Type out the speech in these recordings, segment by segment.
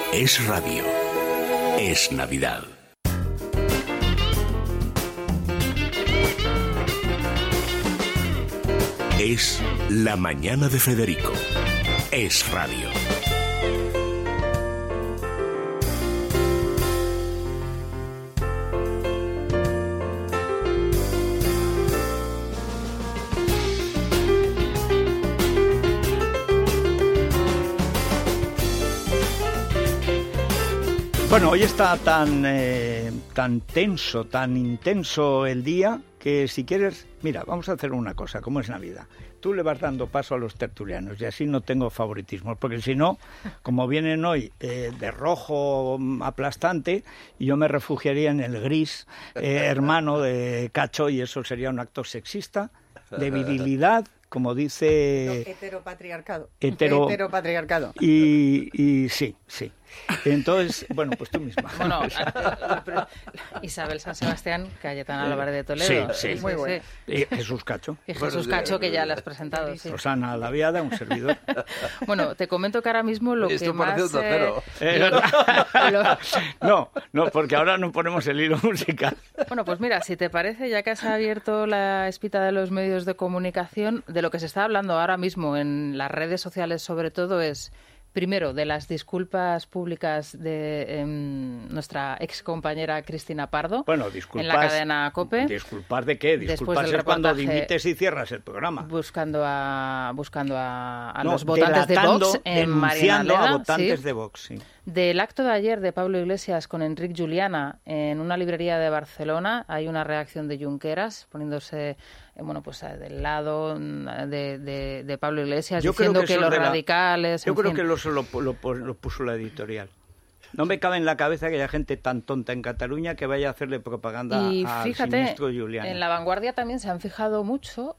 Es radio. Es Navidad. Es La Mañana de Federico. Es radio. Bueno, hoy está tan tenso, tan intenso el día, que si quieres, mira, vamos a hacer una cosa, como es Navidad. Tú le vas dando paso a los tertulianos y así no tengo favoritismos, porque si no, como vienen hoy de rojo aplastante, yo me refugiaría en el gris hermano de Cacho y eso sería un acto sexista, de virilidad, como dice... Heteropatriarcado. Heteropatriarcado. Y sí. Entonces, bueno, pues tú misma. Bueno, Isabel San Sebastián, Cayetana Álvarez de Toledo. Sí. Muy bueno. Y Jesús Cacho. Y Jesús Cacho, que ya le has presentado. Sí. Rosana Laviada, un servidor. Bueno, te comento que ahora mismo lo que más... No, porque ahora no ponemos el hilo musical. Bueno, pues mira, si te parece, ya que has abierto la espita de los medios de comunicación, de lo que se está hablando ahora mismo en las redes sociales sobre todo es... Primero, de las disculpas públicas de nuestra ex compañera Cristina Pardo. Bueno, disculpas. En la cadena COPE. ¿Disculpas de qué? Disculpas es cuando dimites y cierras el programa. Buscando a los votantes de Vox en Marianaleda. A votantes de Vox, sí. Del acto de ayer de Pablo Iglesias con Enric Juliana en una librería de Barcelona hay una reacción de Junqueras poniéndose pues del lado de Pablo Iglesias, diciendo que los radicales... Yo creo que lo puso la editorial. No me cabe en la cabeza que haya gente tan tonta en Cataluña que vaya a hacerle propaganda al siniestro Juliana. En La Vanguardia también se han fijado mucho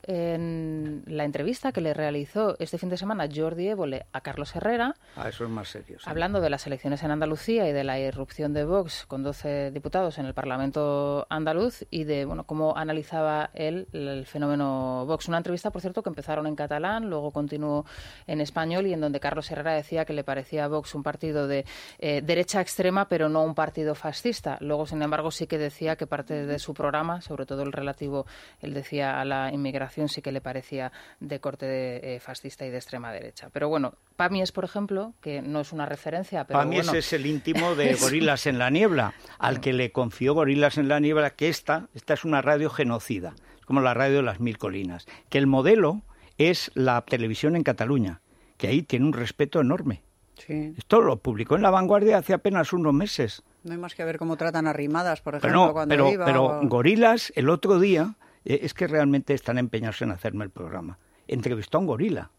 en la entrevista que le realizó este fin de semana Jordi Évole a Carlos Herrera. Eso es más serio. Sí. Hablando de las elecciones en Andalucía y de la irrupción de Vox con 12 diputados en el Parlamento andaluz y de cómo analizaba él el fenómeno Vox. Una entrevista, por cierto, que empezaron en catalán, luego continuó en español y en donde Carlos Herrera decía que le parecía a Vox un partido de derecha extrema, pero no un partido fascista. Luego, sin embargo, sí que decía que parte de su programa, sobre todo el relativo, él decía, a la inmigración, sí que le parecía de corte fascista y de extrema derecha. Pero bueno, Pamies, por ejemplo, que no es una referencia, pero Pamies es el íntimo de Gorilas en la Niebla, al que le confió Gorilas en la Niebla que esta es una radio genocida, como la radio de las Mil Colinas, que el modelo es la televisión en Cataluña, que ahí tiene un respeto enorme. Sí. Esto lo publicó en La Vanguardia hace apenas unos meses. No hay más que ver cómo tratan a Rimadas, por ejemplo, pero Gorilas, el otro día, es que realmente están empeñados en hacerme el programa. Entrevistó a un gorila.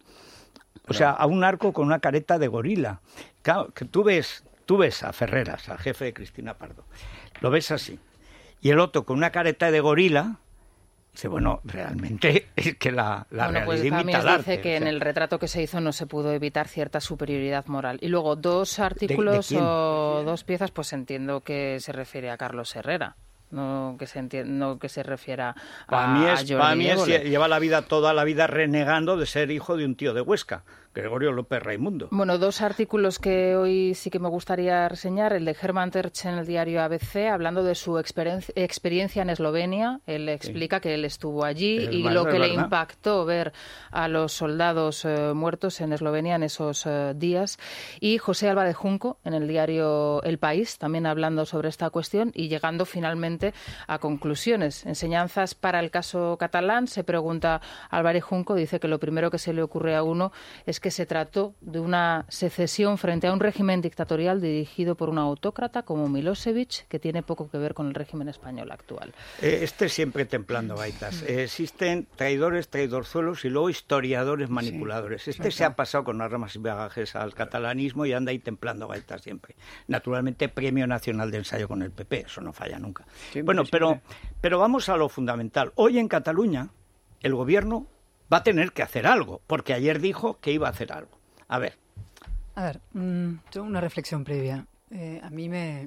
O sea, a un narco con una careta de gorila. Claro, que tú ves a Ferreras, al jefe de Cristina Pardo, lo ves así. Y el otro con una careta de gorila... Dice, realmente es que la realidad imita al arte. Dice que en el retrato que se hizo no se pudo evitar cierta superioridad moral. Y luego dos artículos o dos piezas, pues entiendo que se refiere a Carlos Herrera. No que se refiera a Jordi Évole. Lleva toda la vida renegando de ser hijo de un tío de Huesca, Gregorio López Raimundo. Bueno, dos artículos que hoy sí que me gustaría reseñar. El de Herman Terch en el diario ABC, hablando de su experiencia en Eslovenia. Él explica que él estuvo allí y lo que le impactó ver a los soldados muertos en Eslovenia en esos días. Y José Álvarez Junco en el diario El País, también hablando sobre esta cuestión y llegando finalmente a conclusiones. Enseñanzas para el caso catalán, se pregunta Álvarez Junco, dice que lo primero que se le ocurre a uno es que se trató de una secesión frente a un régimen dictatorial dirigido por un autócrata como Milosevic, que tiene poco que ver con el régimen español actual. Siempre templando gaitas. Existen traidores, traidorzuelos y luego historiadores manipuladores. Se ha pasado con armas y bagajes al catalanismo y anda ahí templando gaitas siempre. Naturalmente, Premio Nacional de Ensayo con el PP, eso no falla nunca. Pero vamos a lo fundamental. Hoy en Cataluña el gobierno va a tener que hacer algo, porque ayer dijo que iba a hacer algo. A ver, yo una reflexión previa. A mí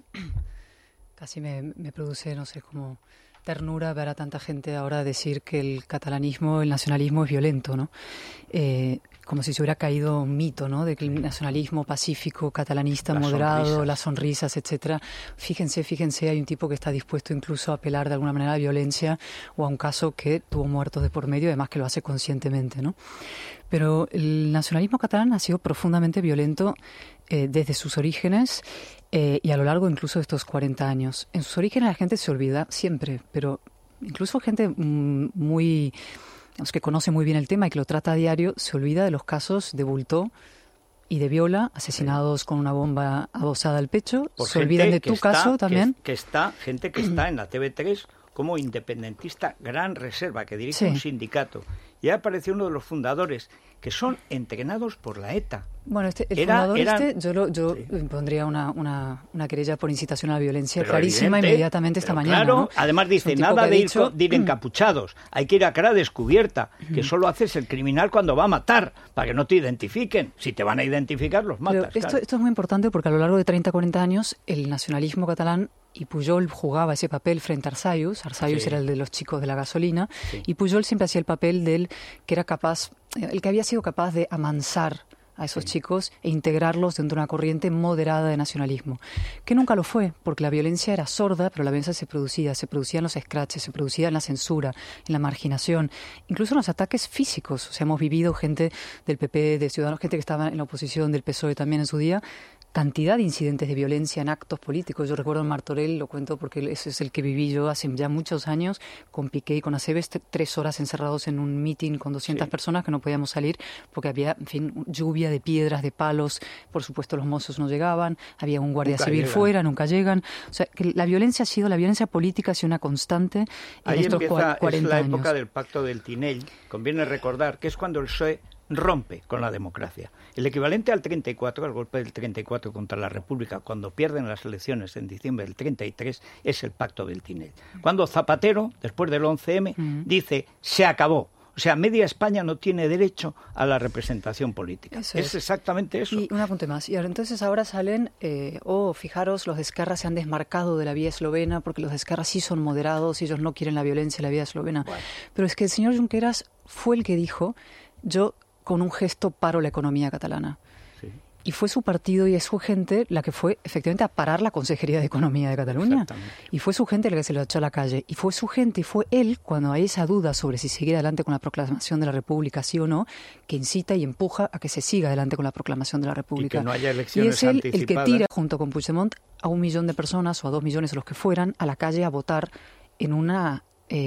casi me produce, no sé, como ternura ver a tanta gente ahora decir que el catalanismo, el nacionalismo es violento, ¿no? como si se hubiera caído un mito, ¿no? De que el nacionalismo pacífico, catalanista, moderado, las sonrisas, etcétera. Fíjense, hay un tipo que está dispuesto incluso a apelar de alguna manera a la violencia o a un caso que tuvo muertos de por medio, además que lo hace conscientemente, ¿no? Pero el nacionalismo catalán ha sido profundamente violento desde sus orígenes y a lo largo incluso de estos 40 años. En sus orígenes la gente se olvida siempre, pero incluso gente muy... que conoce muy bien el tema y que lo trata a diario, se olvida de los casos de Bultó y de Viola, asesinados con una bomba adosada al pecho. Se olvidan de tu caso también. Gente que está en la TV3 como independentista Gran Reserva, que dirige un sindicato. Y apareció uno de los fundadores, que son entrenados por la ETA. Bueno, yo pondría una querella por incitación a la violencia clarísima inmediatamente esta mañana. Claro, ¿no? Además dice, nada de ir encapuchados, hay que ir a cara descubierta, que solo haces el criminal cuando va a matar, para que no te identifiquen. Si te van a identificar, los matas. Esto es muy importante porque a lo largo de 30-40 años el nacionalismo catalán, y Pujol jugaba ese papel frente a Arsayus. Arsayus era el de los chicos de la gasolina, y Pujol siempre hacía el papel del que era capaz, el que había sido capaz de amansar a esos chicos e integrarlos dentro de una corriente moderada de nacionalismo, que nunca lo fue, porque la violencia era sorda, pero la violencia se producía en los escraches, se producía en la censura, en la marginación, incluso en los ataques físicos. O sea, hemos vivido gente del PP, de Ciudadanos, gente que estaba en la oposición, del PSOE también en su día, cantidad de incidentes de violencia en actos políticos. Yo recuerdo en Martorell, lo cuento porque ese es el que viví yo hace ya muchos años, con Piqué y con Aceves, 3 horas encerrados en un meeting con 200 personas que no podíamos salir porque había, en fin, lluvia de piedras, de palos. Por supuesto, los mozos no llegaban, había un guardia civil fuera, nunca llegan. O sea, que la violencia política ha sido una constante en estos 40 años. Es la época del Pacto del Tinell. Conviene recordar que es cuando el PSOE rompe con la democracia. El equivalente al 34, al golpe del 34 contra la República, cuando pierden las elecciones en diciembre del 33, es el Pacto del Tinell. Cuando Zapatero, después del 11M, dice, se acabó. O sea, media España no tiene derecho a la representación política. Es exactamente eso. Y un apunte más. Y entonces ahora salen, fijaros, los de Esquerra se han desmarcado de la vía eslovena, porque los de Esquerra sí son moderados, ellos no quieren la violencia en la vía eslovena. Bueno. Pero es que el señor Junqueras fue el que dijo, yo con un gesto paro la economía catalana. Sí. Y fue su partido y es su gente la que fue efectivamente a parar la Consejería de Economía de Cataluña. Y fue su gente la que se lo echó a la calle. Y fue su gente, y fue él, cuando hay esa duda sobre si seguir adelante con la proclamación de la República, sí o no, que incita y empuja a que se siga adelante con la proclamación de la República. Y que no haya elecciones anticipadas. Y es él el que tira, junto con Puigdemont, a 1 millón de personas o a 2 millones o los que fueran, a la calle a votar en una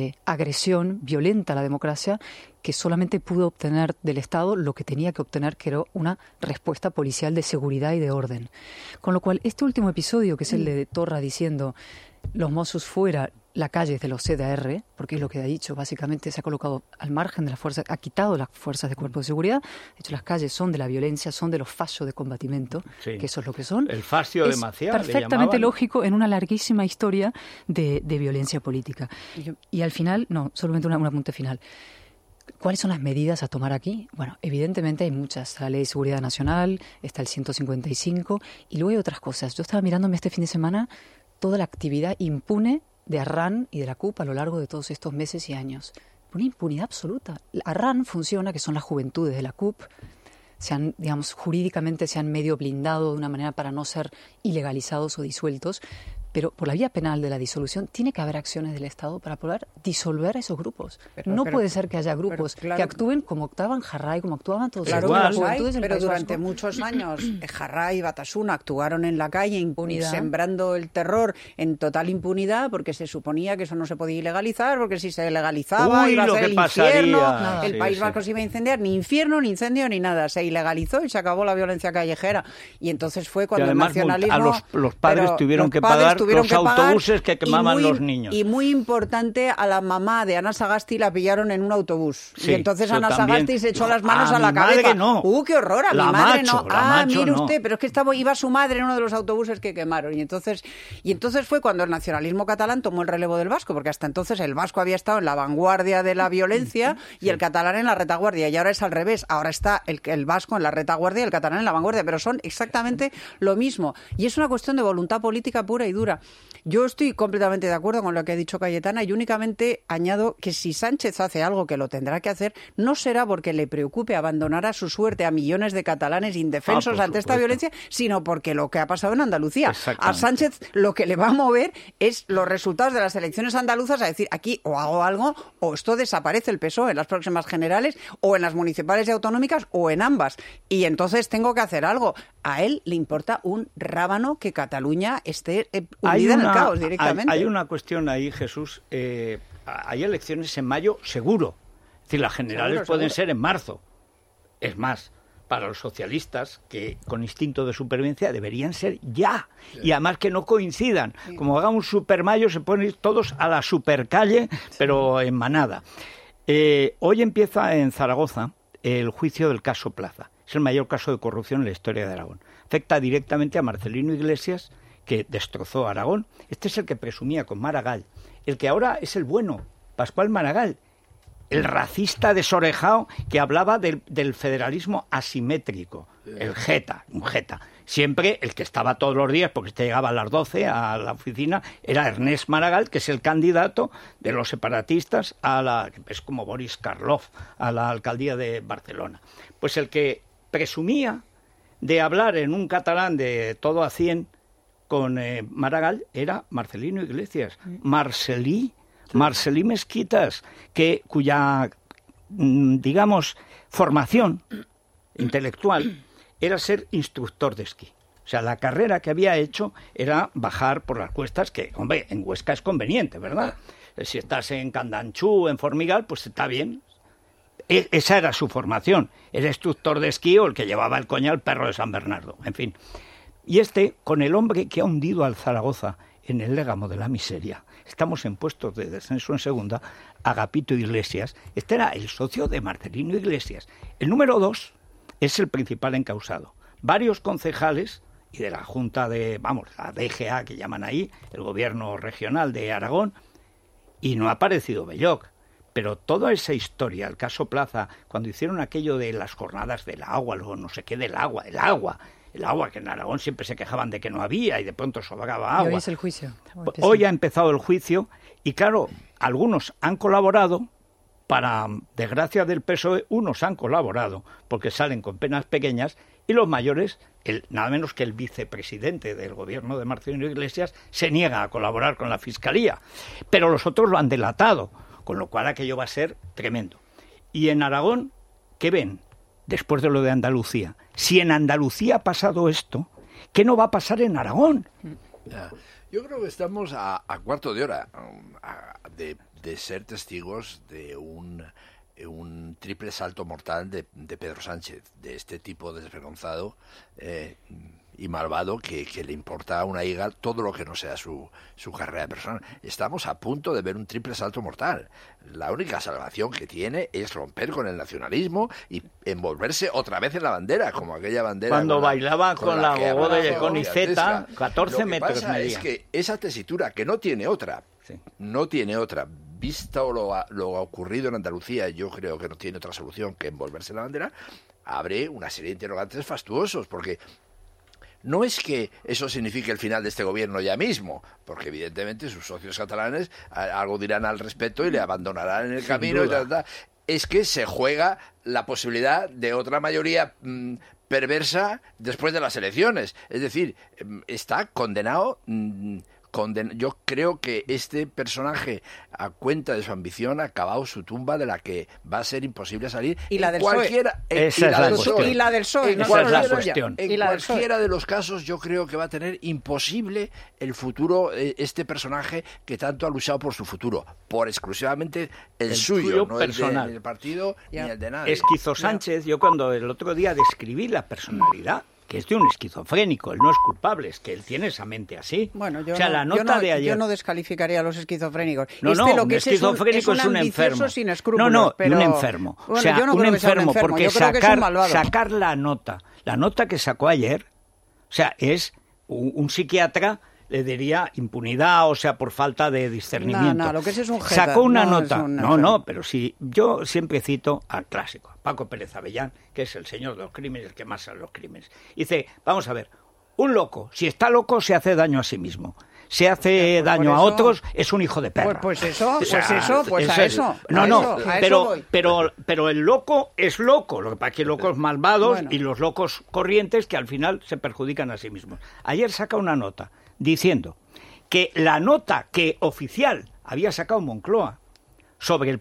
agresión violenta a la democracia que solamente pudo obtener del Estado lo que tenía que obtener, que era una respuesta policial de seguridad y de orden. Con lo cual, este último episodio, que es el de Torra diciendo los Mossos fuera, la calle es de los CDR, porque es lo que ha dicho, básicamente se ha colocado al margen de las fuerzas, ha quitado las fuerzas de cuerpo de seguridad. De hecho, las calles son de la violencia, son de los fallos de combatimento, que eso es lo que son. El fascio de Maciá, perfectamente lógico en una larguísima historia de violencia política. Y al final, solamente un apunte final. ¿Cuáles son las medidas a tomar aquí? Bueno, evidentemente hay muchas. La Ley de Seguridad Nacional, está el 155, y luego hay otras cosas. Yo estaba mirándome este fin de semana toda la actividad impune de Arran y de la CUP a lo largo de todos estos meses y años. Una impunidad absoluta. Arran funciona, que son las juventudes de la CUP, jurídicamente se han medio blindado de una manera para no ser ilegalizados o disueltos, pero por la vía penal de la disolución tiene que haber acciones del Estado para poder disolver a esos grupos. No puede ser que haya grupos que actúen como actuaban Jarray, como actuaban todos los juventudes del Pero durante muchos años Jarray y Batasuna actuaron en la calle sembrando el terror en total impunidad, porque se suponía que eso no se podía ilegalizar, porque si se legalizaba iba a ser el infierno, el País Vasco se iba a incendiar, ni infierno, ni incendio, ni nada. Se ilegalizó y se acabó la violencia callejera. Y entonces fue cuando además, el nacionalismo... los padres tuvieron que pagar los autobuses que quemaban los niños. Y muy importante, a la mamá de Ana Sagasti la pillaron en un autobús. Sí, y entonces Ana Sagasti se echó las manos a la cabeza. Madre no. ¡Qué horror! A mi madre no. Mire no. usted, pero es que iba su madre en uno de los autobuses que quemaron. Y entonces fue cuando el nacionalismo catalán tomó el relevo del vasco, porque hasta entonces el vasco había estado en la vanguardia de la violencia y el catalán en la retaguardia. Y ahora es al revés. Ahora está el vasco en la retaguardia y el catalán en la vanguardia. Pero son exactamente lo mismo. Y es una cuestión de voluntad política pura y dura. dura. Yo estoy completamente de acuerdo con lo que ha dicho Cayetana y únicamente añado que si Sánchez hace algo, que lo tendrá que hacer, no será porque le preocupe abandonar a su suerte a millones de catalanes indefensos ante esta violencia, sino porque lo que ha pasado en Andalucía. A Sánchez lo que le va a mover es los resultados de las elecciones andaluzas, a decir, aquí o hago algo o esto desaparece el PSOE en las próximas generales o en las municipales y autonómicas o en ambas. Y entonces tengo que hacer algo. A él le importa un rábano que Cataluña esté hundida en el caos directamente. Hay una cuestión ahí, Jesús. Hay elecciones en mayo seguro. Es decir, las generales pueden ser en marzo. Es más, para los socialistas, que con instinto de supervivencia deberían ser ya. Sí. Y además que no coincidan. Sí. Como haga un supermayo, se ponen todos a la supercalle, pero en manada. Hoy empieza en Zaragoza el juicio del caso Plaza. Es el mayor caso de corrupción en la historia de Aragón. Afecta directamente a Marcelino Iglesias, que destrozó a Aragón. Este es el que presumía con Maragall. El que ahora es el bueno, Pascual Maragall, el racista desorejado que hablaba del federalismo asimétrico, el jeta, un jeta. Siempre el que estaba todos los días, porque este llegaba a las 12 a la oficina, era Ernest Maragall, que es el candidato de los separatistas es como Boris Karloff, a la alcaldía de Barcelona. Pues el que presumía de hablar en un catalán de todo a 100 con Maragall era Marcelino Iglesias, Marcelí Mesquitas, cuya, digamos, formación intelectual era ser instructor de esquí. O sea, la carrera que había hecho era bajar por las cuestas, que, hombre, en Huesca es conveniente, ¿verdad? Si estás en Candanchú, en Formigal, pues está bien. Esa era su formación. Era instructor de esquí o el que llevaba el coño al perro de San Bernardo, en fin. Y con el hombre que ha hundido al Zaragoza en el légamo de la miseria. Estamos en puestos de descenso en segunda, Agapito Iglesias. Este era el socio de Marcelino Iglesias. El número 2 es el principal encausado. Varios concejales y de la Junta la DGA que llaman ahí, el gobierno regional de Aragón, y no ha aparecido Belloc. Pero toda esa historia, el caso Plaza, cuando hicieron aquello de las jornadas del agua, no sé qué del agua, el agua, que en Aragón siempre se quejaban de que no había y de pronto sobraba agua. Y hoy es el juicio. Hoy ha empezado el juicio y claro, algunos han colaborado, para desgracia del PSOE, unos han colaborado porque salen con penas pequeñas y los mayores, nada menos que el vicepresidente del gobierno de Marcelino Iglesias, se niega a colaborar con la Fiscalía. Pero los otros lo han delatado, con lo cual aquello va a ser tremendo. Y en Aragón, ¿qué ven? Después de lo de Andalucía. Si en Andalucía ha pasado esto, ¿qué no va a pasar en Aragón? Yo creo que estamos a cuarto de hora de ser testigos de un triple salto mortal de Pedro Sánchez, de este tipo desvergonzado y malvado que le importa a una higa todo lo que no sea su carrera personal. Estamos a punto de ver un triple salto mortal. La única salvación que tiene es romper con el nacionalismo y envolverse otra vez en la bandera, como aquella bandera cuando bailaba con la gogo de Coniceta, 14 metros medía. Lo que pasa es que esa tesitura, que no tiene otra, visto lo ocurrido en Andalucía, yo creo que no tiene otra solución que envolverse en la bandera, abre una serie de interrogantes fastuosos, porque no es que eso signifique el final de este gobierno ya mismo, porque evidentemente sus socios catalanes algo dirán al respecto y le abandonarán en el camino y tal. Es que se juega la posibilidad de otra mayoría perversa después de las elecciones. Es decir, está condenado. Yo creo que este personaje, a cuenta de su ambición, ha acabado su tumba de la que va a ser imposible salir. Y la del cualquiera, Esa es la cuestión. Y la del PSOE. En cualquiera de los casos, yo creo que va a tener imposible el futuro este personaje que tanto ha luchado por su futuro, por exclusivamente el suyo, no personal. El del partido ni el de nadie. Esquizo Sánchez, yo cuando el otro día describí la personalidad, que es de un esquizofrénico, él no es culpable, es que él tiene esa mente así. Bueno, yo, o sea, yo no descalificaría a los esquizofrénicos. No, un esquizofrénico es un enfermo. Sin escrúpulos, pero un enfermo. Bueno, o sea, un enfermo, porque sacar la nota que sacó ayer, o sea, es un psiquiatra le diría impunidad, o sea, por falta de discernimiento. No, lo que es un jeta. Sacó una nota. No, pero sí, yo siempre cito al clásico, a Paco Pérez Avellán, que es el señor de los crímenes, el que más sabe los crímenes. Dice, vamos a ver, un loco, si está loco, se hace daño a sí mismo. se hace daño a otros, es un hijo de perra. Pues a eso. Pero el loco es loco. Lo que pasa es que hay locos malvados y los locos corrientes que al final se perjudican a sí mismos. Ayer saca una nota diciendo que la nota que oficial había sacado Moncloa sobre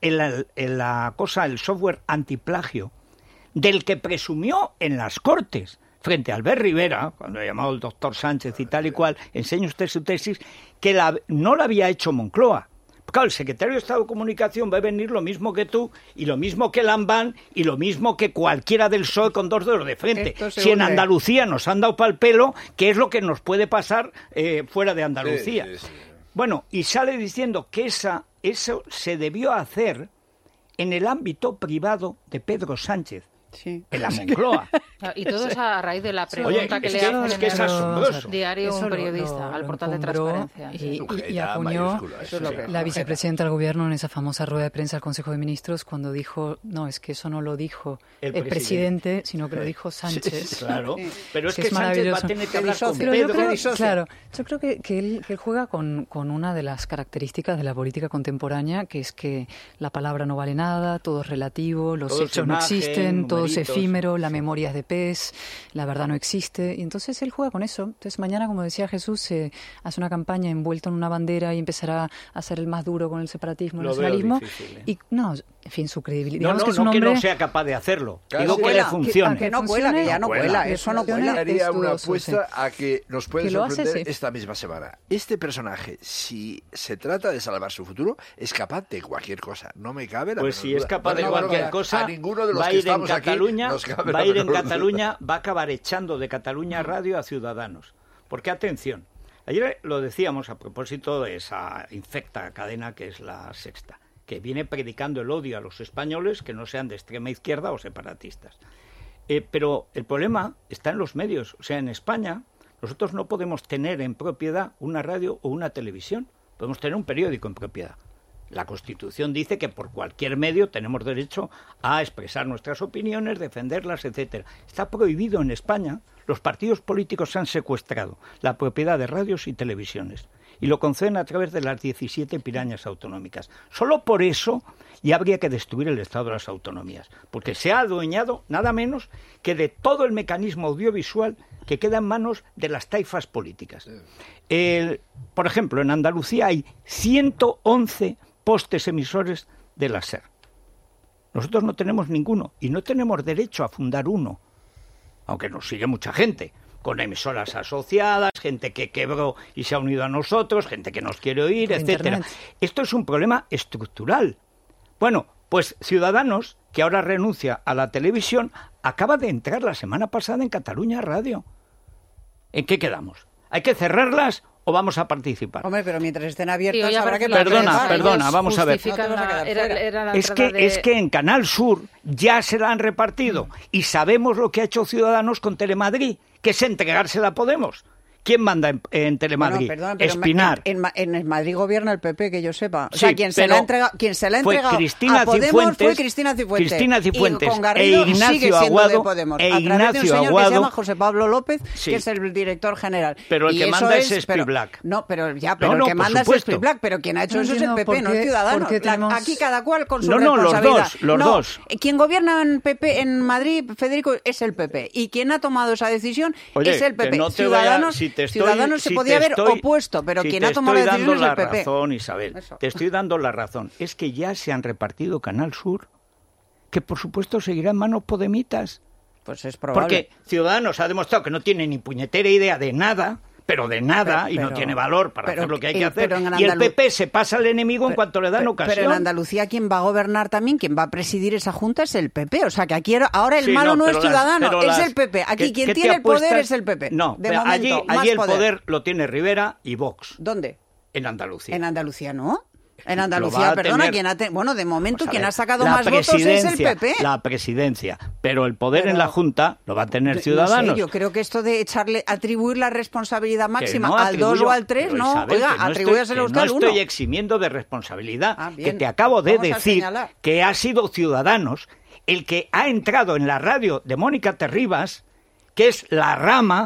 el software antiplagio, del que presumió en las Cortes, frente a Albert Rivera, cuando ha llamado el doctor Sánchez y tal y cual, enseña usted su tesis, que no la había hecho Moncloa. Claro, el secretario de Estado de Comunicación va a venir lo mismo que tú, y lo mismo que Lambán, y lo mismo que cualquiera del PSOE con 2 dedos de frente. Si en Andalucía nos han dado pa'l pelo, ¿qué es lo que nos puede pasar fuera de Andalucía? Sí. Bueno, y sale diciendo que eso se debió hacer en el ámbito privado de Pedro Sánchez. Sí. En la Moncloa. Y todo es a raíz de la pregunta que le hacen en el diario un periodista al portal de Transparencia. Y acuñó la vicepresidenta del gobierno en esa famosa rueda de prensa del Consejo de Ministros cuando dijo, no, es que eso no lo dijo el presidente, sino que lo dijo Sánchez. Claro, pero es que Sánchez va a tener que hablar con Pedro. Claro, yo creo que él juega con una de las características de la política contemporánea, que es que la palabra no vale nada, todo es relativo, los hechos no existen, todo es efímero, la memoria es de pez, la verdad no existe, y entonces él juega con eso. Entonces mañana, como decía Jesús, se hace una campaña envuelto en una bandera y empezará a ser el más duro con el separatismo, el nacionalismo, y no, en fin, su credibilidad. Que no sea capaz de hacerlo, digo que le funcione. Que no cuela, que ya no cuela, eso no cuela. Haría una apuesta a que nos puede sorprender esta misma semana. Este personaje, si se trata de salvar su futuro, es capaz de cualquier cosa, no me cabe la menor duda. Pues si es capaz de cualquier cosa, a ninguno de los que estamos aquí va a ir en Cataluña, va a acabar echando de Cataluña Radio a Ciudadanos. Porque, atención, ayer lo decíamos a propósito de esa infecta cadena que es La Sexta, que viene predicando el odio a los españoles que no sean de extrema izquierda o separatistas. Pero el problema está en los medios. O sea, en España nosotros no podemos tener en propiedad una radio o una televisión. Podemos tener un periódico en propiedad. La Constitución dice que por cualquier medio tenemos derecho a expresar nuestras opiniones, defenderlas, etcétera. Está prohibido en España. Los partidos políticos han secuestrado la propiedad de radios y televisiones y lo conceden a través de las 17 pirañas autonómicas. Solo por eso ya habría que destruir el Estado de las autonomías, porque se ha adueñado nada menos que de todo el mecanismo audiovisual que queda en manos de las taifas políticas. Por ejemplo, en Andalucía hay 111 postes emisores de la SER. Nosotros no tenemos ninguno y no tenemos derecho a fundar uno, aunque nos sigue mucha gente, con emisoras asociadas, gente que quebró y se ha unido a nosotros, gente que nos quiere oír, etcétera. Esto es un problema estructural. Bueno, pues Ciudadanos, que ahora renuncia a la televisión, acaba de entrar la semana pasada en Cataluña Radio. ¿En qué quedamos? ¿Hay que cerrarlas o vamos a participar? Hombre, pero mientras estén abiertas habrá que... Perdona, vamos a ver. Es que en Canal Sur ya se la han repartido y sabemos lo que ha hecho Ciudadanos con Telemadrid, que es entregársela a Podemos. ¿Quién manda en Telemadrid? Bueno, Espinar. En Madrid gobierna el PP, que yo sepa. O sí, sea, quien se la ha entregado Cristina a Podemos Cifuentes, fue Cristina Cifuentes. Y con Garrido sigue siendo de Podemos. A través de un señor que se llama José Pablo López, que es el director general. Pero el que manda es Spiblack. Pero el que manda es Spiblack, pero quien ha hecho eso es el PP, no Ciudadanos. Aquí cada cual con su responsabilidad. Los dos. Quien gobierna en PP en Madrid, Federico, es el PP. Y quien ha tomado esa decisión es el PP. Ciudadanos se podía haber opuesto, pero quien ha tomado la decisión es el PP. Te estoy dando la razón, Isabel. Te estoy dando la razón. Es que ya se han repartido Canal Sur, que por supuesto seguirá en manos podemitas. Pues es probable. Porque Ciudadanos ha demostrado que no tiene ni puñetera idea de nada, pero y no tiene valor para hacer lo que hay que hacer. Y el PP se pasa al enemigo en cuanto le dan ocasión. Pero en Andalucía quien va a gobernar también, quien va a presidir esa junta es el PP. O sea que aquí ahora el malo no es Ciudadanos, es el PP. Aquí quien tiene el poder es el PP. No, de momento, allí el poder lo tiene Rivera y Vox. ¿Dónde? En Andalucía. En Andalucía no. En Andalucía, perdona, de momento quien ha sacado más votos es el PP. La presidencia, pero el poder en la Junta lo va a tener Ciudadanos. No sé, yo creo que esto de atribuir la responsabilidad máxima al 2 o al 3, no, oiga, atribúyaselo usted al 1. No estoy eximiendo de responsabilidad, que te acabo de decir que ha sido Ciudadanos el que ha entrado en la radio de Mónica Terribas, que es la rama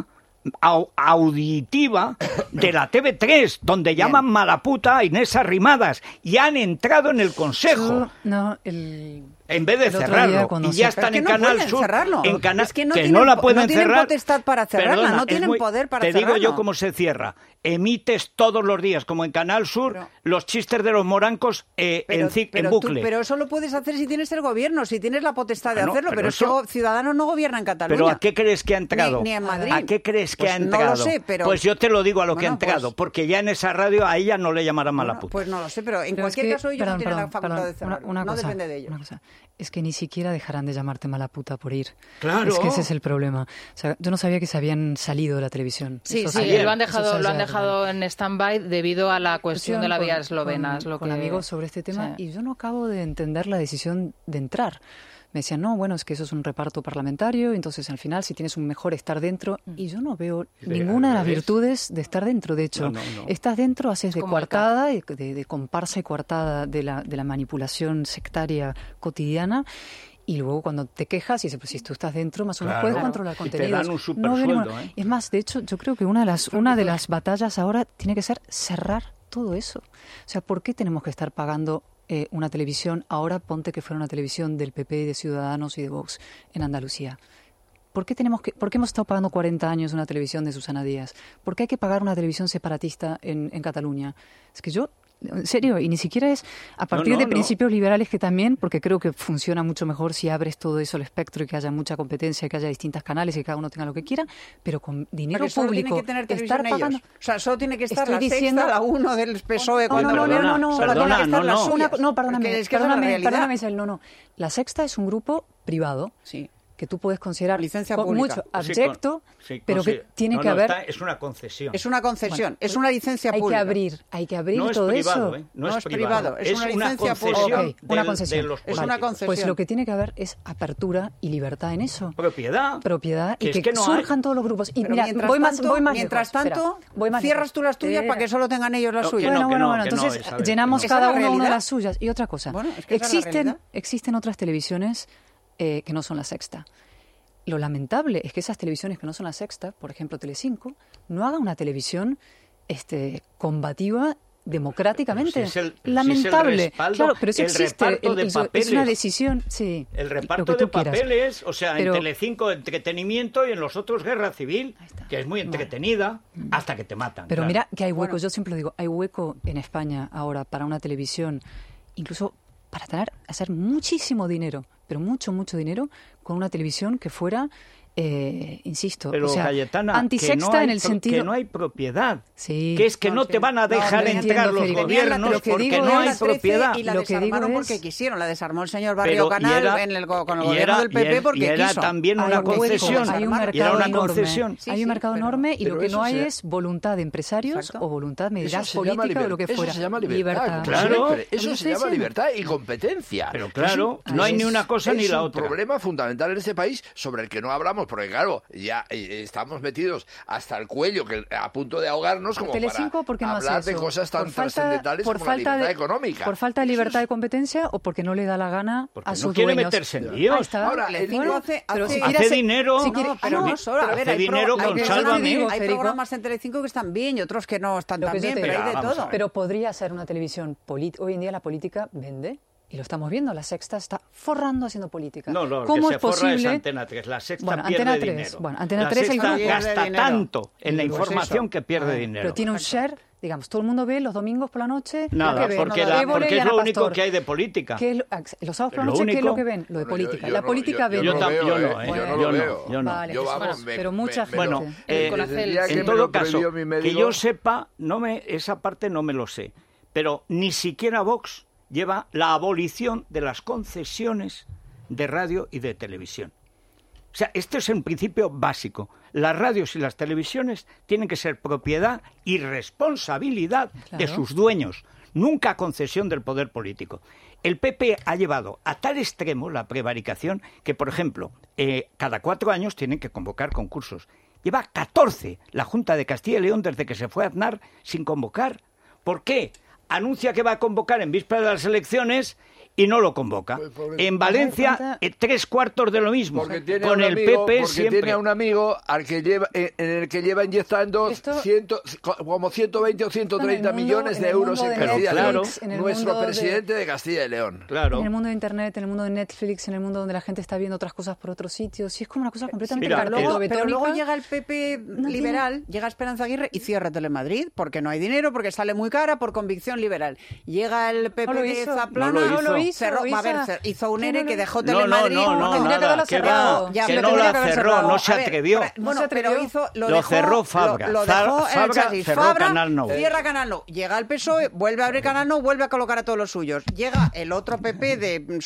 auditiva de la TV3, donde llaman mala puta a Inés Arrimadas, y han entrado en el Consejo. En vez de cerrarlo, y ya están en Canal Sur. En es que no la pueden cerrar. No tienen potestad para cerrarla, Perdona, no tienen poder para cerrarla. Te digo yo cómo se cierra. Emites todos los días, como en Canal Sur, los chistes de los morancos en bucle. Pero eso lo puedes hacer si tienes el gobierno, si tienes la potestad de hacerlo, pero eso Ciudadanos no gobierna en Cataluña. ¿Pero a qué crees que ha entrado? Ni en Madrid. ¿A qué crees que ha entrado? No lo sé, pero... Pues yo te lo digo a lo que ha entrado, porque ya en esa radio a ella no le llamarán mala puta. Pues no lo sé, pero en cualquier caso ellos no tienen la facultad de cerrarlo. No depende de ellos. Una cosa. Es que ni siquiera dejarán de llamarte mala puta por ir. Claro. Es que ese es el problema. O sea, yo no sabía que se habían salido de la televisión. Sí, lo han dejado en stand-by debido a la cuestión de la vía eslovena. Con amigos sobre este tema, y yo no acabo de entender la decisión de entrar. Me decían, no, bueno, es que eso es un reparto parlamentario, entonces al final si tienes un mejor estar dentro, y yo no veo ninguna de las virtudes de estar dentro. De hecho, estás dentro, haces de coartada, de comparsa y coartada de la manipulación sectaria cotidiana, y luego cuando te quejas y dices, pues si tú estás dentro, más o menos puedes controlar contenidos. Y te dan un supersueldo, Es más, de hecho, yo creo que una de las batallas ahora tiene que ser cerrar todo eso. O sea, ¿por qué tenemos que estar pagando una televisión? Ahora ponte que fuera una televisión del PP, de Ciudadanos y de Vox en Andalucía. ¿Por qué hemos estado pagando 40 años una televisión de Susana Díaz? ¿Por qué hay que pagar una televisión separatista en Cataluña? Es que yo, en serio, y ni siquiera es a partir de principios liberales, que también, porque creo que funciona mucho mejor si abres todo eso al espectro y que haya mucha competencia, que haya distintos canales y que cada uno tenga lo que quiera, pero con dinero público. Tiene que estar pagando. O sea, solo tiene que estar Estoy la Sexta, la 1 del PSOE. Perdóname, Isabel, no. La Sexta es un grupo privado. Sí. Que tú puedes considerar licencia pública, mucho abyecto, pero que tiene que haber... Es una concesión. Es una concesión, es una licencia pública. Hay que abrir no todo es privado, eso. No es privado, es una licencia pública. Una concesión. Es una concesión. Pues lo que tiene que haber es apertura y libertad en eso. Propiedad. Y que no surjan todos los grupos. Y mira, mientras tanto, cierras tú las tuyas para que solo tengan ellos las suyas. Bueno, entonces llenamos cada uno una de las suyas. Y otra cosa, existen otras televisiones que no son la Sexta. Lo lamentable es que esas televisiones que no son la Sexta, por ejemplo Telecinco, no hagan una televisión combativa democráticamente. Lamentable. Claro, pero eso existe. Es una decisión, sí. El reparto de papeles, o sea, en Telecinco entretenimiento y en los otros guerra civil, que es muy entretenida, hasta que te matan. Pero mira que hay hueco, yo siempre lo digo, hay hueco en España ahora para una televisión, incluso para hacer muchísimo dinero, pero mucho dinero, con una televisión que fuera, insisto, pero, o sea, Cayetana, antisexta en el sentido... Que no hay propiedad, sí, que es que no te van a dejar entrar los gobiernos porque no hay propiedad. Y la desarmaron porque quisieron, la desarmó el señor Barrio Canal con el gobierno del PP porque quiso. Y era también una concesión. Hay un mercado enorme y lo que no hay es voluntad de empresarios o voluntad de medidas políticas o lo que fuera. Eso se llama libertad. Claro. Eso se llama libertad y competencia. Pero claro, no hay ni una cosa ni la otra. Es un problema fundamental en este país sobre el que no hablamos, porque claro, ya estamos metidos hasta el cuello, que a punto de ahogarnos, como Telecinco, para hablar de cosas tan trascendentales como la libertad económica. ¿Por falta de libertad de competencia o porque no le da la gana a sus dueños? Porque no quiere meterse en líos. Ahora, hace dinero, hace dinero con Sálvame. Hay programas en Telecinco que están bien y otros que no están tan bien, pero hay de todo. Pero podría ser una televisión política. Hoy en día la política vende. Y lo estamos viendo, la Sexta está forrando haciendo política. No, ¿Cómo que es posible? Es Antena 3. La Sexta pierde Antena 3, dinero. Antena 3 la Sexta gasta tanto en la información que pierde dinero. Pero tiene un share, digamos, todo el mundo ve los domingos por la noche. Nada, porque es lo único que hay de política. Los sábados por la noche, ¿qué es lo que ven? Lo de política. La política vende. Yo no. Pero mucha gente. Bueno, en todo caso, que yo sepa, esa parte no me lo sé. Pero ni siquiera Vox lleva la abolición de las concesiones de radio y de televisión. O sea, este es un principio básico. Las radios y las televisiones tienen que ser propiedad y responsabilidad de sus dueños, nunca concesión del poder político. El PP ha llevado a tal extremo la prevaricación que, por ejemplo, cada 4 años tienen que convocar concursos. Lleva 14 la Junta de Castilla y León desde que se fue a Aznar sin convocar. ¿Por qué? Anuncia que va a convocar en víspera de las elecciones y no lo convoca. En Valencia, 3/4 de lo mismo. Con el PP siempre. Tiene a un amigo al que lleva, en el que lleva inyectando como 120 o 130 millones de euros en Castilla y León. Nuestro presidente de Castilla y León. Claro. En el mundo de Internet, en el mundo de Netflix, en el mundo donde la gente está viendo otras cosas por otros sitios. Sí, es como una cosa completamente pero luego llega el PP liberal, llega Esperanza Aguirre y cierra Telemadrid, porque no hay dinero, porque sale muy cara, por convicción liberal. Llega el PP de Zaplana, hizo un ERE que dejó Telemadrid. Que no la cerró, no se atrevió. Pero lo cerró Fabra. Lo dejó en el chasis. Fabra Canal Nou. Cierra Canal Nou. Llega el PSOE, vuelve a abrir Canal Nou, vuelve a colocar a todos los suyos. Llega el otro PP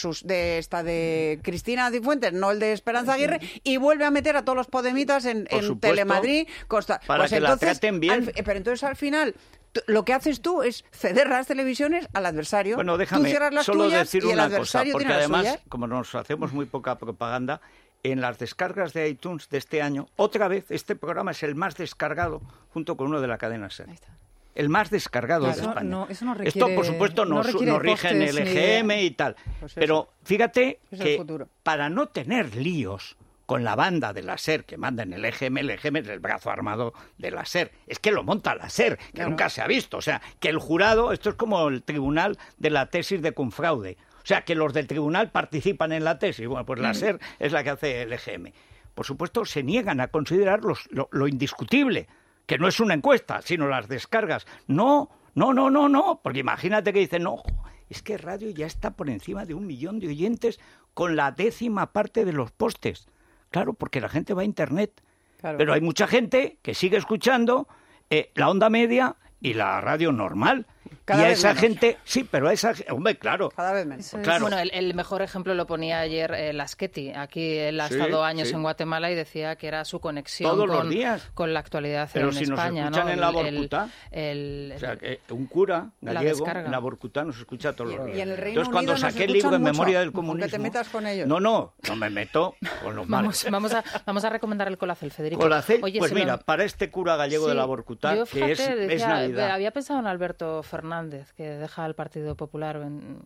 de Cristina Cifuentes, no el de Esperanza Aguirre, y vuelve a meter a todos los podemitas en Telemadrid. Para que la traten bien. Pero entonces al final lo que haces tú es ceder las televisiones al adversario. Bueno, déjame solo decir una cosa, porque además, como nos hacemos muy poca propaganda, en las descargas de iTunes de este año, otra vez, este programa es el más descargado junto con uno de la cadena SER. El más descargado de España. Eso no requiere, esto, por supuesto, no rige en el EGM y tal. Pues pero fíjate que para no tener líos con la banda de la SER que manda en el EGM es el brazo armado de la SER. Es que lo monta la SER, que nunca se ha visto. O sea, que el jurado, esto es como el tribunal de la tesis de Cunfraude. O sea, que los del tribunal participan en la tesis. Bueno, pues la SER es la que hace el EGM. Por supuesto, se niegan a considerar lo indiscutible, que no es una encuesta, sino las descargas. No, porque imagínate que dicen, no, es que radio ya está por encima de 1 millón de oyentes con la 10ª parte de los postes. Claro, porque la gente va a Internet. Claro. Pero hay mucha gente que sigue escuchando la onda media y la radio normal. Cada y a vez esa menos. gente, sí, pero a esa gente, hombre, claro. Cada vez menos. Claro. Bueno, el mejor ejemplo lo ponía ayer Lasqueti. Aquí él ha estado años en Guatemala y decía que era su conexión todos los días con la actualidad pero en si España. Nos escuchan, ¿no? en la Vorkutá, o sea, que un cura gallego en la Vorkutá nos escucha todos los días. Y en el Reino Entonces, cuando Unido saqué el libro En memoria del comunismo... ¿Por qué te metas con ellos? No me meto con los males. Vamos a recomendar el Colacel, Federico. Colacel, pues mira, para este cura gallego de la Vorkutá, yo, que es Navidad. Había pensado en Alberto Fernández, que deja el Partido Popular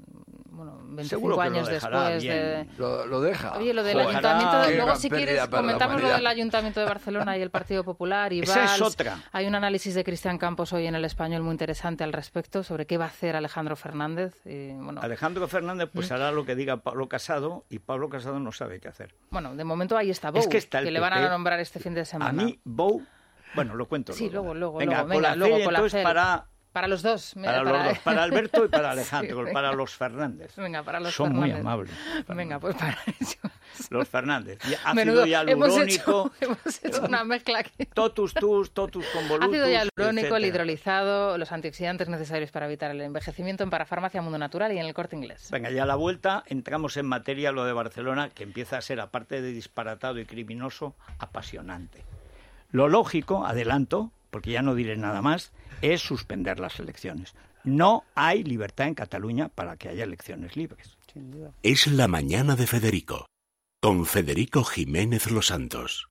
25 seguro que años después bien. Lo deja. Oye, lo del ayuntamiento, luego si quieres comentamos lo del Ayuntamiento de Barcelona y el Partido Popular y Esa es otra. Hay un análisis de Cristian Campos hoy en El Español muy interesante al respecto sobre qué va a hacer Alejandro Fernández. Y, Alejandro Fernández pues hará lo que diga Pablo Casado y Pablo Casado no sabe qué hacer. Bueno, de momento ahí está Bou, que le van a nombrar este fin de semana. A mí Bou, bueno, lo cuento sí, luego. Venga, luego entonces para los dos. Para Alberto y para Alejandro, sí, para los Fernández. Venga, para los Son Fernández. muy amables. Venga, pues para ellos. Los Fernández. Ácido hialurónico. Hemos hecho una mezcla aquí. Totus convolutus. Ácido hialurónico, el hidrolizado, los antioxidantes necesarios para evitar el envejecimiento en Parafarmacia Mundo Natural y en el Corte Inglés. Venga, ya a la vuelta entramos en materia lo de Barcelona, que empieza a ser, aparte de disparatado y criminoso, apasionante. Lo lógico, adelanto, porque ya no diré nada más, es suspender las elecciones. No hay libertad en Cataluña para que haya elecciones libres. Es la mañana de Federico, con Federico Jiménez Los Santos.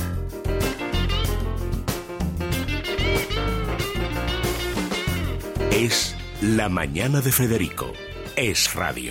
Es la mañana de Federico. Es radio.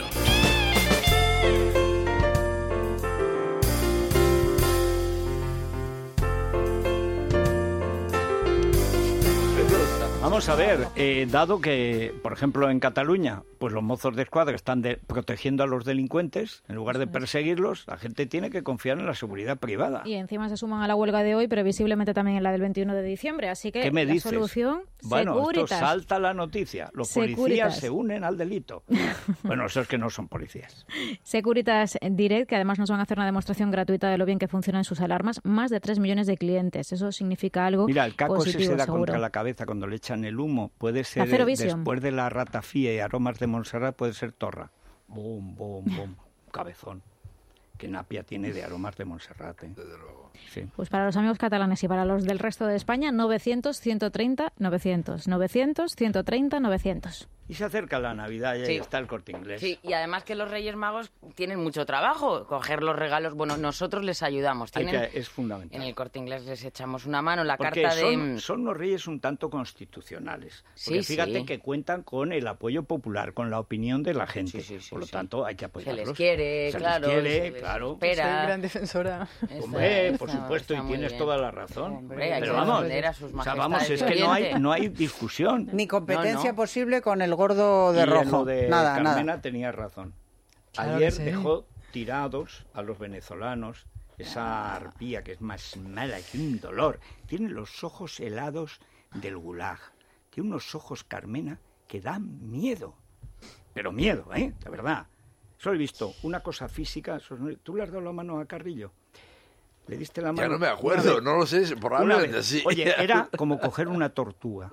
Vamos a ver, dado que, por ejemplo, en Cataluña, pues los mozos de escuadra están protegiendo a los delincuentes, en lugar de perseguirlos, la gente tiene que confiar en la seguridad privada. Y encima se suman a la huelga de hoy, previsiblemente también en la del 21 de diciembre, así que ¿qué me dices? Solución, bueno, Securitas. Esto salta la noticia, los policías se unen al delito. Bueno, eso es que no son policías. Securitas Direct, que además nos van a hacer una demostración gratuita de lo bien que funcionan sus alarmas, más de 3 millones de clientes, eso significa algo Mira, el caco positivo, se da seguro. contra la cabeza cuando le echan el humo, puede ser después de la ratafía y aromas de Montserrat, puede ser torra. Bum, bum, bum, cabezón. Qué napia tiene de aromas de Montserrat, ¿eh? Desde luego. Sí. Pues para los amigos catalanes y para los del resto de España, 900 130 900. 900 130 900. Y se acerca la Navidad y ahí está el Corte Inglés. Sí, y además que los Reyes Magos tienen mucho trabajo, coger los regalos. Bueno, nosotros les ayudamos. Es fundamental. En el Corte Inglés les echamos una mano. Porque carta de... son los Reyes un tanto constitucionales. Porque fíjate que cuentan con el apoyo popular, con la opinión de la gente. Por lo tanto, hay que apoyarlos. Se les quiere, claro. Soy gran defensora. Hombre, por supuesto, y tienes toda la razón. Hombre, hay que defender a sus majestades. Es que no hay discusión. Ni competencia posible con el gordo de rojo. Lo de nada. Carmena tenía razón. Ayer dejó tirados a los venezolanos esa arpía que es más mala que un dolor. Tiene los ojos helados del gulag. Tiene unos ojos, Carmena, que dan miedo. Pero miedo, de verdad. Solo he visto una cosa física. ¿Tú le has dado la mano a Carrillo? ¿Le diste la mano? Ya no me acuerdo, no lo sé, probablemente sí. Oye, era como coger una tortuga.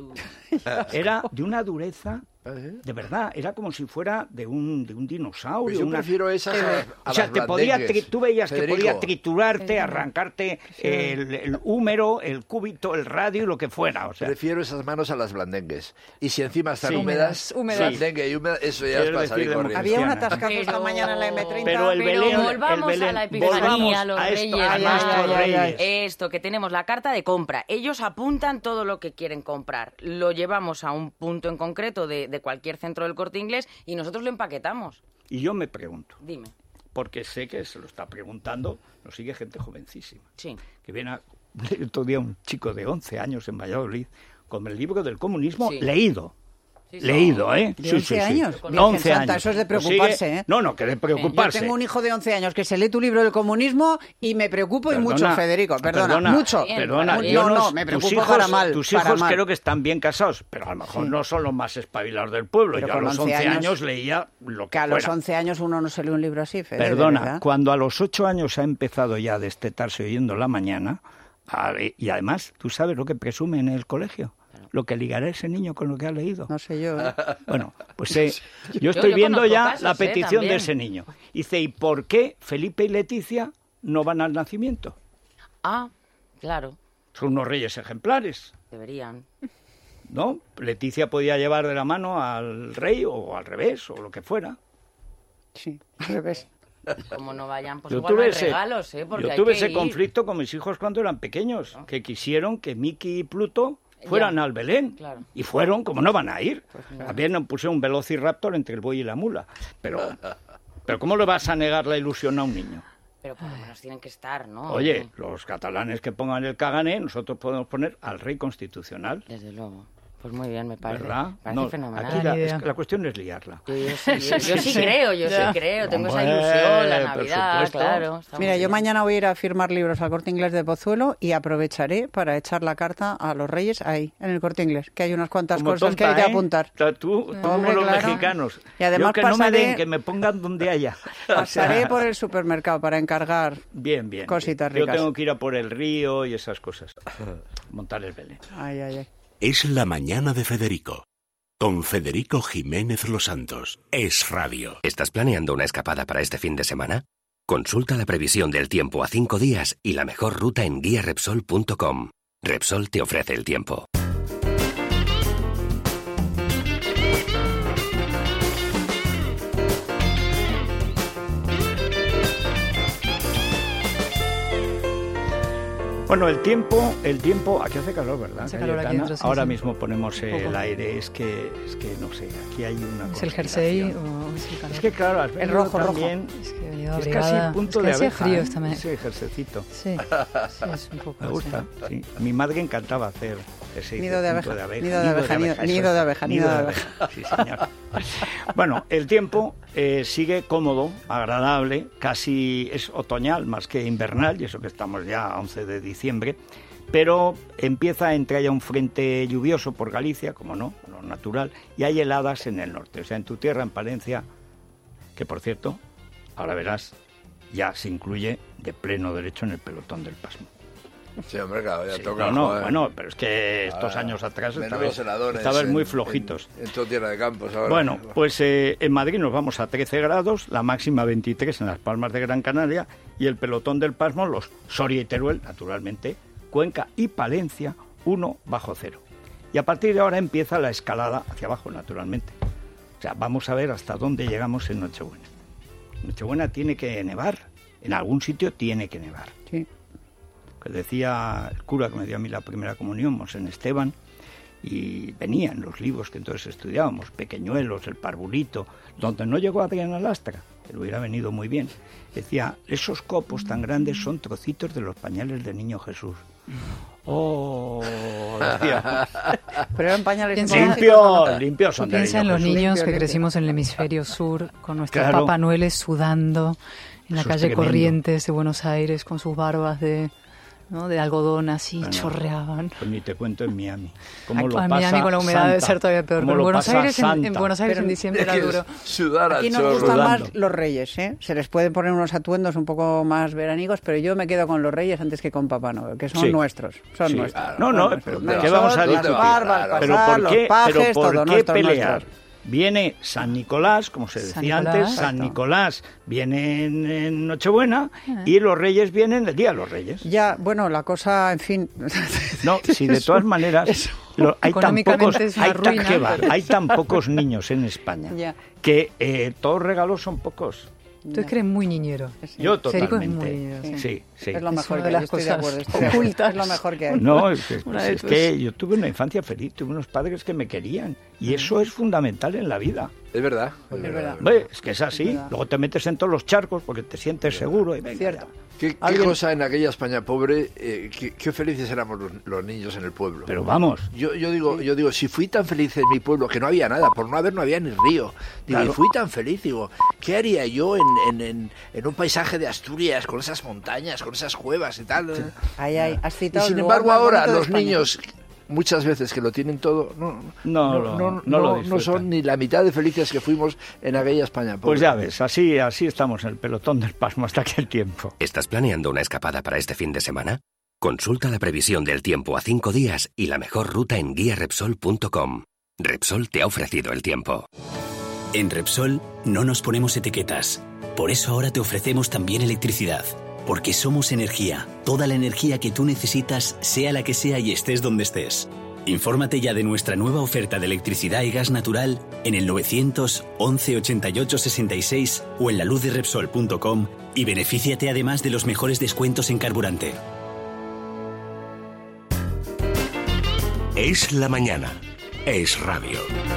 Era de una dureza, de verdad, era como si fuera de un dinosaurio. Pues yo prefiero esas o sea, tú veías Federico, que podía triturarte, arrancarte el húmero, el cúbito, el radio y lo que fuera. O sea, prefiero esas manos a las blandengues. Y si encima están húmedas, blandengue y húmeda, eso ya es para salir corriendo. Había un atascazo esta mañana en la M30. Pero volvamos a la Epifanía, los Reyes. Esto, que tenemos la carta de compra. Ellos apuntan todo lo que quieren comprar. Lo llevamos a un punto en concreto de cualquier centro del Corte Inglés y nosotros lo empaquetamos. Y yo me pregunto. Dime. Porque sé que se lo está preguntando, nos sigue gente jovencísima. Sí. Que viene otro día un chico de 11 años en Valladolid con el libro del comunismo leído. Leído, ¿eh? ¿De 11 años? 11 años. Eso es de preocuparse, ¿eh? No, que de preocuparse. Yo tengo un hijo de 11 años que se lee tu libro del comunismo y me preocupo y mucho, Federico. Perdona. Mucho. Perdona. No, me preocupo para mal. Tus hijos creo que están bien casados, pero a lo mejor no son los más espabilados del pueblo. Yo a los 11 años leía lo que a los 11 años uno no se lee un libro así, Federico. Perdona, cuando a los 8 años ha empezado ya a destetarse oyendo la mañana, y además, ¿tú sabes lo que presume en el colegio? Lo que ligará ese niño con lo que ha leído. No sé yo. Bueno, pues yo estoy viendo ya casos, la petición de ese niño. Dice, ¿y por qué Felipe y Leticia no van al nacimiento? Ah, claro. Son unos reyes ejemplares. Deberían. ¿No? Leticia podía llevar de la mano al rey o al revés, o lo que fuera. Sí, al revés. Como no vayan, pues igual no hay regalos, Porque yo tuve ese conflicto con mis hijos cuando eran pequeños, que quisieron que Mickey y Pluto fueran al Belén. Claro. Y fueron, como no van a ir. Pues no. También pusieron un velociraptor entre el buey y la mula. Pero ¿cómo le vas a negar la ilusión a un niño? Pero por lo menos tienen que estar, ¿no? Oye, los catalanes que pongan el Cagané, nosotros podemos poner al rey constitucional. Desde luego. Pues muy bien, me parece. ¿Verdad? Parece fenomenal. Aquí la cuestión es liarla. Yo sí creo, tengo esa ilusión, la Navidad, claro. Mira, yo mañana voy a ir a firmar libros al Corte Inglés de Pozuelo y aprovecharé para echar la carta a los Reyes ahí, en el Corte Inglés, que hay unas cuantas cosas que hay que apuntar. Tú como los mexicanos. Y además yo que no me den, que me pongan donde haya. Pasaré por el supermercado para encargar bien. Cositas ricas. Yo tengo que ir a por el río y esas cosas. Montar el Belén. Ay. Es la mañana de Federico, con Federico Jiménez Los Santos. Es Radio. ¿Estás planeando una escapada para este fin de semana? Consulta la previsión del tiempo a 5 días y la mejor ruta en guiarepsol.com. Repsol te ofrece el tiempo. Bueno, el tiempo, aquí hace calor, ¿verdad? Hace calor aquí dentro, sí, ahora mismo ponemos el aire, es que no sé, aquí hay una ¿Es el jersey o es el calor? Es que claro, el rojo también, es que he venido es casi punto de abeja. Hacía frío esta mañana. Sí, jerseycito. Sí, es un poco. Me gusta, sí. Mi madre encantaba hacer ese nido de abeja. Nido de abeja. Sí, señor. Bueno, el tiempo sigue cómodo, agradable, casi es otoñal más que invernal, y eso que estamos ya a 11 de diciembre, pero empieza a entrar ya un frente lluvioso por Galicia, como no, lo natural, y hay heladas en el norte. O sea, en tu tierra, en Palencia, que por cierto, ahora verás, ya se incluye de pleno derecho en el pelotón del pasmo. Sí, hombre, claro, ya toca. Bueno, pero es que estos años atrás estaban muy flojitos. En toda tierra de campos ahora. Bueno, pues en Madrid nos vamos a 13 grados, la máxima 23 en las Palmas de Gran Canaria, y el pelotón del pasmo, los Soria y Teruel, naturalmente, Cuenca y Palencia, 1 bajo cero. Y a partir de ahora empieza la escalada hacia abajo, naturalmente. O sea, vamos a ver hasta dónde llegamos en Nochebuena. Nochebuena tiene que nevar, en algún sitio tiene que nevar. Sí. Que decía el cura que me dio a mí la primera comunión, Mosén Esteban, y venía en los libros que entonces estudiábamos, Pequeñuelos, El Parvulito, donde no llegó Adriana Lastra, que le hubiera venido muy bien. Decía, esos copos tan grandes son trocitos de los pañales del niño Jesús. ¡Oh! Decía. Pero eran pañales limpios son de piensa en los Jesús. niños que crecimos en el hemisferio sur, con nuestros Papá Noeles sudando en la calle Corrientes de Buenos Aires, con sus barbas de algodón así, chorreaban. Pues ni te cuento en Miami. En Miami con la humedad debe ser todavía peor. Pero en Buenos Aires en diciembre era duro. Aquí nos gustan más los Reyes, ¿eh? Se les pueden poner unos atuendos un poco más veranigos, pero yo me quedo con los Reyes antes que con Papá Noel, que son nuestros. Son nuestros. ¿Qué vamos a discutir? Pero ¿por qué pelear? Viene San Nicolás, como se decía antes, San Nicolás viene en Nochebuena y los Reyes vienen el Día de los Reyes. Ya, bueno, la cosa, en fin... No, si de todas maneras hay tan pocos niños en España que todos regalos son pocos. Tú crees muy niñero. Yo totalmente. Es muy niñero, sí. Es lo mejor que hay, estoy de acuerdo. Es lo mejor que hay. No, es que yo tuve una infancia feliz, tuve unos padres que me querían y eso es fundamental en la vida. Es verdad. Es que es así. Luego te metes en todos los charcos porque te sientes seguro. Y cierto. ¿Qué cosa en aquella España pobre, qué felices éramos los niños en el pueblo. Pero vamos. Yo digo, si fui tan feliz en mi pueblo, que no había nada, por no había ni río. Digo, y fui tan feliz, digo, ¿qué haría yo en un paisaje de Asturias, con esas montañas, con esas cuevas y tal? Has citado y sin embargo ahora los niños... Muchas veces que lo tienen todo, no son ni la mitad de felices que fuimos en aquella España. Pues ya ves, así estamos en el pelotón del pasmo hasta aquel tiempo. ¿Estás planeando una escapada para este fin de semana? Consulta la previsión del tiempo a 5 días y la mejor ruta en guiarepsol.com. Repsol te ha ofrecido el tiempo. En Repsol no nos ponemos etiquetas. Por eso ahora te ofrecemos también electricidad. Porque somos energía, toda la energía que tú necesitas, sea la que sea y estés donde estés. Infórmate ya de nuestra nueva oferta de electricidad y gas natural en el 911 88 66 o en laluzderepsol.com y benefíciate además de los mejores descuentos en carburante. Es la mañana. Es radio.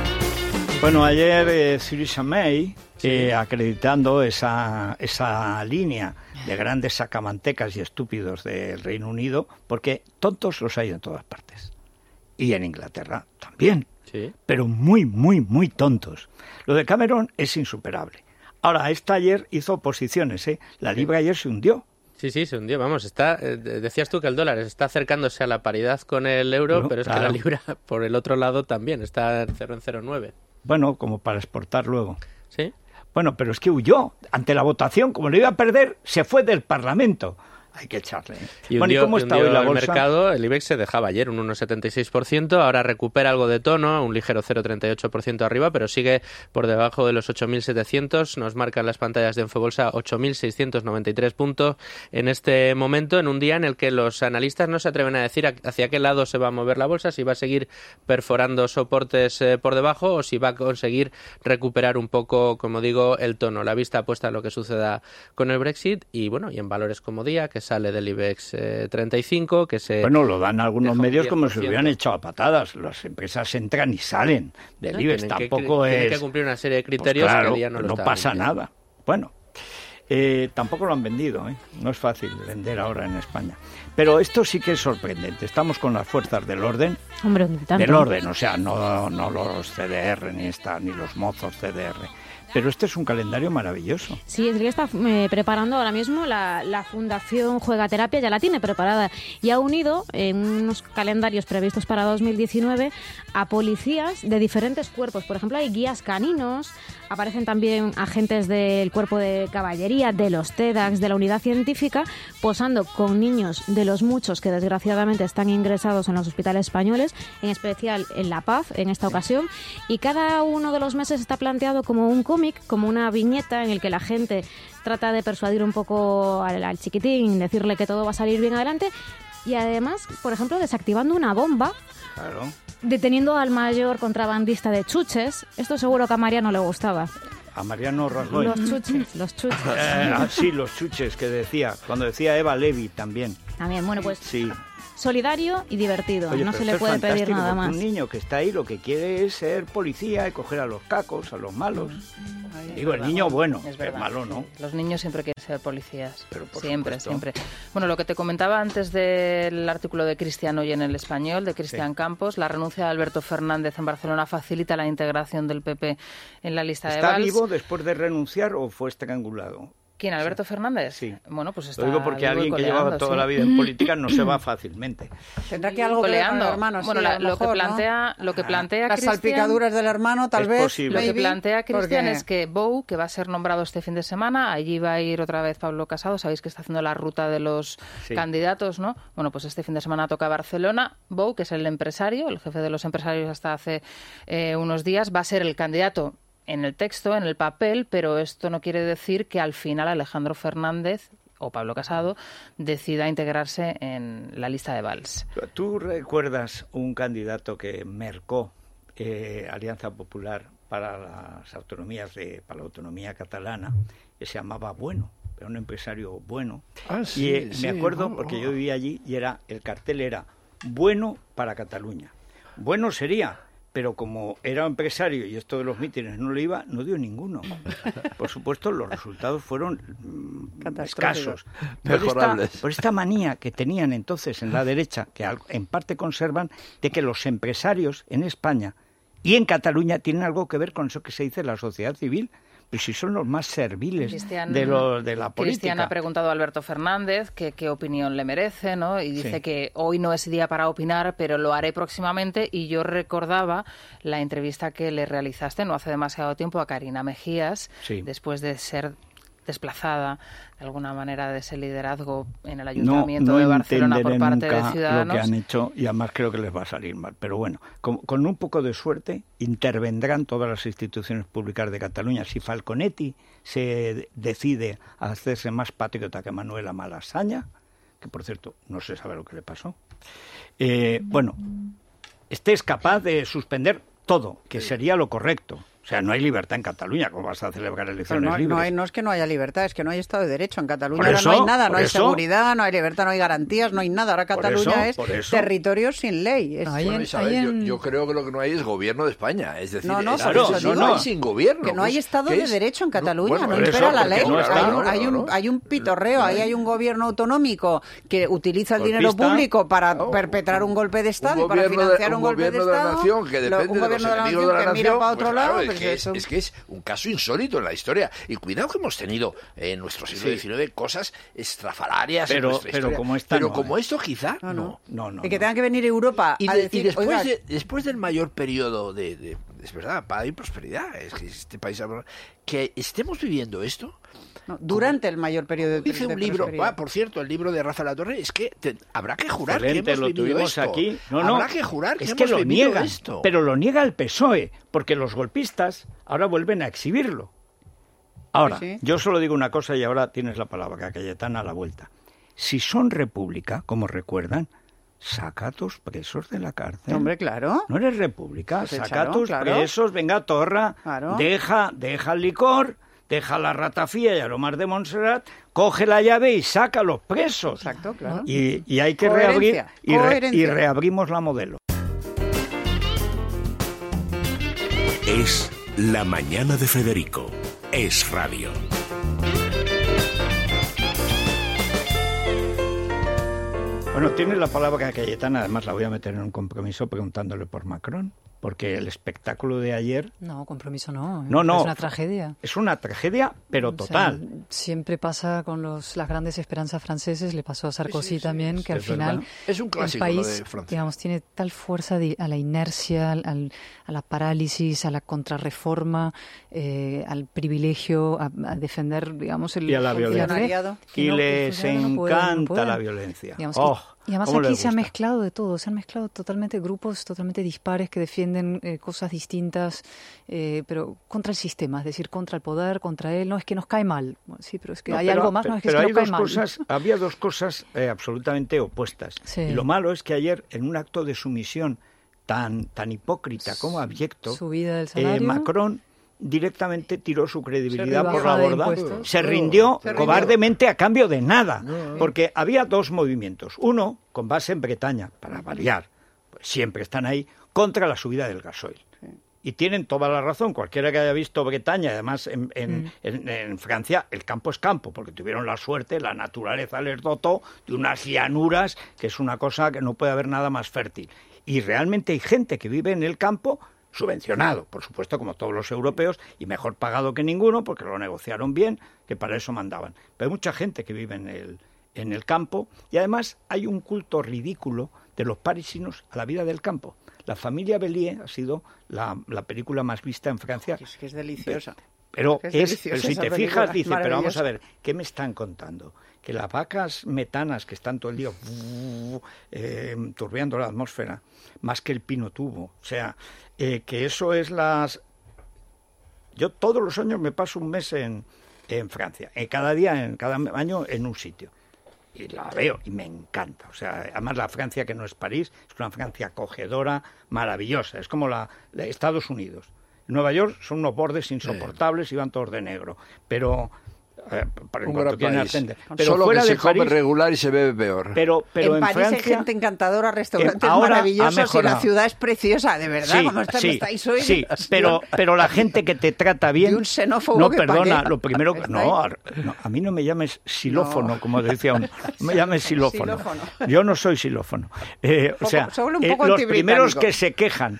Bueno, ayer Theresa May, acreditando esa línea de grandes sacamantecas y estúpidos del Reino Unido, porque tontos los hay en todas partes. Y en Inglaterra también, pero muy, muy, muy tontos. Lo de Cameron es insuperable. Ahora, ayer hizo oposiciones, La libra ayer se hundió. Sí, se hundió. Vamos, decías tú que el dólar está acercándose a la paridad con el euro, pero es que la libra, por el otro lado, también está en 0,09. Bueno, como para exportar luego. Sí. Bueno, pero es que huyó. Ante la votación, como lo iba a perder, se fue del Parlamento. Hay que echarle. ¿Y cómo está hoy la bolsa? El mercado, el IBEX se dejaba ayer un 1,76%, ahora recupera algo de tono, un ligero 0,38% arriba, pero sigue por debajo de los 8.700. Nos marcan las pantallas de Infobolsa 8.693 puntos en este momento, en un día en el que los analistas no se atreven a decir hacia qué lado se va a mover la bolsa, si va a seguir perforando soportes por debajo o si va a conseguir recuperar un poco, como digo, el tono. La vista puesta a lo que suceda con el Brexit y en valores como Día, que sale del IBEX 35, que se... Bueno, lo dan algunos medios como si hubieran echado a patadas. Las empresas entran y salen del IBEX. Tampoco tienen que cumplir una serie de criterios que el día no pasa nada. Bueno, tampoco lo han vendido, No es fácil vender ahora en España. Pero esto sí que es sorprendente. Estamos con las fuerzas del orden. Hombre, del orden, o sea, no los CDR ni los mozos CDR. Pero este es un calendario maravilloso. Sí, es que está preparando ahora mismo la Fundación Juegaterapia, ya la tiene preparada y ha unido en unos calendarios previstos para 2019 a policías de diferentes cuerpos. Por ejemplo, hay guías caninos, aparecen también agentes del cuerpo de caballería, de los TEDx, de la unidad científica, posando con niños de los muchos que desgraciadamente están ingresados en los hospitales españoles, en especial en La Paz en esta ocasión, y cada uno de los meses está planteado como un cómic, como una viñeta en el que la gente trata de persuadir un poco al chiquitín, decirle que todo va a salir bien adelante y además, por ejemplo, desactivando una bomba. Claro. deteniendo al mayor contrabandista de chuches. Esto seguro que a Mariano le gustaba. A Mariano Rajoy. Los chuches. Sí, los chuches que decía, cuando decía Eva Levy también. También, bueno, pues sí. Solidario y divertido. Oye, no se le puede pedir nada más. Un niño que está ahí lo que quiere es ser policía y coger a los cacos, a los malos. Digo, el niño bueno, es malo, ¿no? Los niños siempre quieren ser policías. Pero siempre. Bueno, lo que te comentaba antes del artículo de Cristian hoy en El Español, de Cristian Campos, la renuncia de Alberto Fernández en Barcelona facilita la integración del PP en la lista de Valls. ¿Está vivo después de renunciar o fue estrangulado? ¿Quién, Alberto Fernández? Sí. Bueno, pues está lo digo porque alguien que coleando, lleva toda la vida en política no se va fácilmente. Tendrá que algo coleando. Que ver con el hermano, bueno, sí, lo que plantea las salpicaduras del hermano, tal vez. Posible. Lo que plantea Cristian es que Bou, que va a ser nombrado este fin de semana, allí va a ir otra vez Pablo Casado, sabéis que está haciendo la ruta de los candidatos, ¿no? Bueno, pues este fin de semana toca Barcelona. Bou, que es el empresario, el jefe de los empresarios hasta hace unos días, va a ser el candidato en el texto, en el papel, pero esto no quiere decir que al final Alejandro Fernández o Pablo Casado decida integrarse en la lista de Valls. ¿Tú recuerdas un candidato que mercó Alianza Popular para las autonomías para la autonomía catalana, que se llamaba Bueno? Era un empresario bueno. Me acuerdo porque yo vivía allí y el cartel era Bueno para Cataluña. Bueno sería, pero como era empresario y esto de los mítines no le iba, no dio ninguno. Por supuesto, los resultados fueron escasos. Por esta manía que tenían entonces en la derecha, que en parte conservan, de que los empresarios en España y en Cataluña tienen algo que ver con eso que se dice la sociedad civil. Pues si son los más serviles de la política. Cristian ha preguntado a Alberto Fernández qué opinión le merece, ¿no? Y dice que hoy no es día para opinar, pero lo haré próximamente. Y yo recordaba la entrevista que le realizaste no hace demasiado tiempo a Carina Mejías, después de ser desplazada de alguna manera de ese liderazgo en el Ayuntamiento de Barcelona por parte de Ciudadanos. Lo que han hecho, y además creo que les va a salir mal. Pero bueno, con un poco de suerte intervendrán todas las instituciones públicas de Cataluña. Si Falconetti se decide a hacerse más patriota que Manuela Malasaña, que por cierto no se sabe lo que le pasó, este es capaz de suspender todo, que sería lo correcto. O sea, no hay libertad en Cataluña. ¿Cómo vas a celebrar elecciones libres? No es que no haya libertad, es que no hay Estado de Derecho. En Cataluña ahora no hay nada, no hay seguridad, no hay libertad, no hay garantías, no hay nada. Ahora Cataluña es territorio sin ley. Yo creo que lo que no hay es gobierno de España. Es decir, no hay sin gobierno. Que no hay Estado de Derecho en Cataluña, no impera la ley. Hay un pitorreo, ahí hay un gobierno autonómico que utiliza el dinero público para perpetrar un golpe de Estado y para financiar un golpe de Estado. Un gobierno de la nación que depende de los enemigos de la nación que mira para otro lado. Es que es un caso insólito en la historia. Y cuidado que hemos tenido en nuestro siglo XIX cosas estrafalarias en nuestra historia. Como esto quizá no. Y que tenga que venir Europa a decir... Y después del mayor periodo es verdad, paz y prosperidad, es que este país... Que estemos viviendo esto... durante el mayor periodo de dice un libro, por cierto, el libro de Rafa La Torre, es que habrá que jurar que hemos vivido esto. Aquí. Habrá que jurar que hemos vivido esto. Pero lo niega el PSOE, porque los golpistas ahora vuelven a exhibirlo. Ahora, yo solo digo una cosa y ahora tienes la palabra, Cayetana, a la vuelta. Si son república, como recuerdan, saca a tus presos de la cárcel. Hombre, claro. No eres república, saca a tus presos, venga, Torra, deja el licor... Deja la ratafía y a lo más de Montserrat, coge la llave y saca a los presos. Exacto, claro. Y hay que reabrir y reabrimos la Modelo. Es La Mañana de Federico. Es radio. Bueno, tiene la palabra Cayetana, además la voy a meter en un compromiso preguntándole por Macron, porque el espectáculo de ayer... No, compromiso no. No. Es una tragedia. Es una tragedia, pero total. O sea, siempre pasa con las grandes esperanzas franceses, le pasó a Sarkozy también, que al final es un clásico, el país, lo de Francia. Digamos, tiene tal fuerza a la inercia, a la parálisis, a la contrarreforma, al privilegio, a defender, digamos, y a la violencia. Y les encanta la violencia. Digamos, y además aquí se ha mezclado de todo, se han mezclado totalmente grupos totalmente dispares que defienden cosas distintas, pero contra el sistema, es decir, contra el poder, contra él. No es que nos cae mal, sí, pero es que hay algo más, no es que nos cae mal. Había dos cosas absolutamente opuestas. Sí. Y lo malo es que ayer, en un acto de sumisión tan hipócrita como abyecto, subida del salario. Macron directamente tiró su credibilidad por la borda, se rindió cobardemente a cambio de nada, porque había dos movimientos, uno con base en Bretaña, para variar, pues siempre están ahí, contra la subida del gasoil. Y tienen toda la razón, cualquiera que haya visto Bretaña, además en Francia, el campo es campo, porque tuvieron la suerte, la naturaleza les dotó de unas llanuras, que es una cosa que no puede haber nada más fértil. Y realmente hay gente que vive en el campo, subvencionado, por supuesto, como todos los europeos, y mejor pagado que ninguno, porque lo negociaron bien, que para eso mandaban. Pero hay mucha gente que vive en el campo, y además hay un culto ridículo de los parisinos a la vida del campo. La familia Bélier ha sido la película más vista en Francia. Es que es deliciosa. Pero si te fijas, dice, pero vamos a ver, ¿qué me están contando? Que las vacas metanas que están todo el día turbiando la atmósfera, más que el pino tubo, o sea, que eso es las... Yo todos los años me paso un mes en Francia, cada año en un sitio. Y la veo y me encanta. O sea, además la Francia que no es París, es una Francia acogedora, maravillosa. Es como la de Estados Unidos. Nueva York son unos bordes insoportables y van todos de negro. Pero en cuanto tiene ascender. Pero solo fuera que se come regular y se bebe peor. Pero en París Francia, hay gente encantadora, restaurantes maravillosos y la ciudad es preciosa, de verdad. Sí, como estáis hoy. Sí, pero la gente que te trata bien. De un xenófobo no, que perdona, lo primero que. No, a mí no me llames xilófono, como decía uno. No me llames xilófono. Yo no soy xilófono. O sea, los primeros que se quejan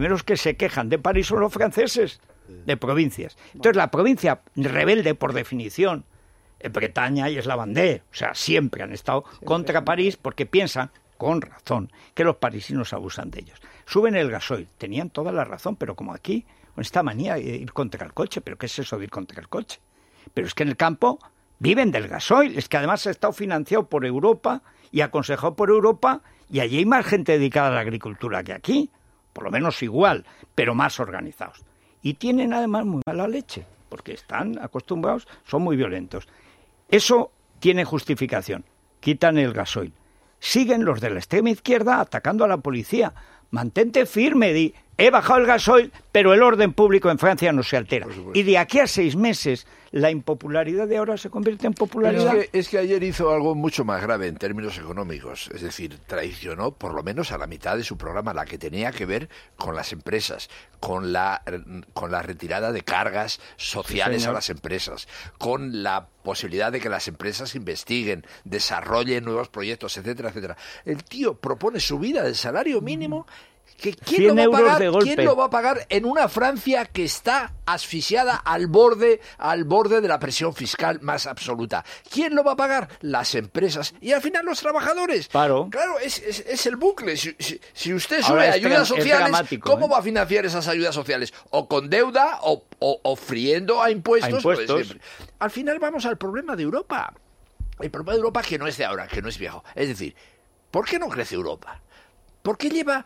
de París son los franceses. De provincias. Entonces la provincia rebelde por definición, Bretaña y es la Vendée, o sea, siempre han estado contra París porque piensan, con razón, que los parisinos abusan de ellos. Suben el gasoil, tenían toda la razón, pero como aquí, con esta manía de ir contra el coche, ¿pero qué es eso de ir contra el coche? Pero es que en el campo viven del gasoil, es que además ha estado financiado por Europa y aconsejado por Europa, y allí hay más gente dedicada a la agricultura que aquí, por lo menos igual, pero más organizados. Y tienen además muy mala leche, porque están acostumbrados, son muy violentos. Eso tiene justificación. Quitan el gasoil. Siguen los de la extrema izquierda atacando a la policía. Mantente firme, he bajado el gasoil, pero el orden público en Francia no se altera. Y de aquí a 6 meses, la impopularidad de ahora se convierte en popularidad. Es que ayer hizo algo mucho más grave en términos económicos. Es decir, traicionó por lo menos a la mitad de su programa, la que tenía que ver con las empresas, con la retirada de cargas sociales a las empresas, con la posibilidad de que las empresas investiguen, desarrollen nuevos proyectos, etcétera, etcétera. El tío propone subida del salario mínimo. ¿Quién lo va a pagar en una Francia que está asfixiada al borde de la presión fiscal más absoluta? ¿Quién lo va a pagar? Las empresas y al final los trabajadores. Claro, es el bucle. Si usted sube ayudas sociales, ¿cómo va a financiar esas ayudas sociales? O con deuda o friendo a impuestos. Al final vamos al problema de Europa. El problema de Europa que no es de ahora, que no es viejo. Es decir, ¿por qué no crece Europa? ¿Por qué lleva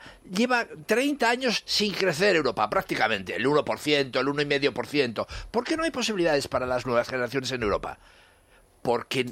30 años sin crecer Europa, prácticamente? El 1%, el 1,5%. ¿Por qué no hay posibilidades para las nuevas generaciones en Europa? Porque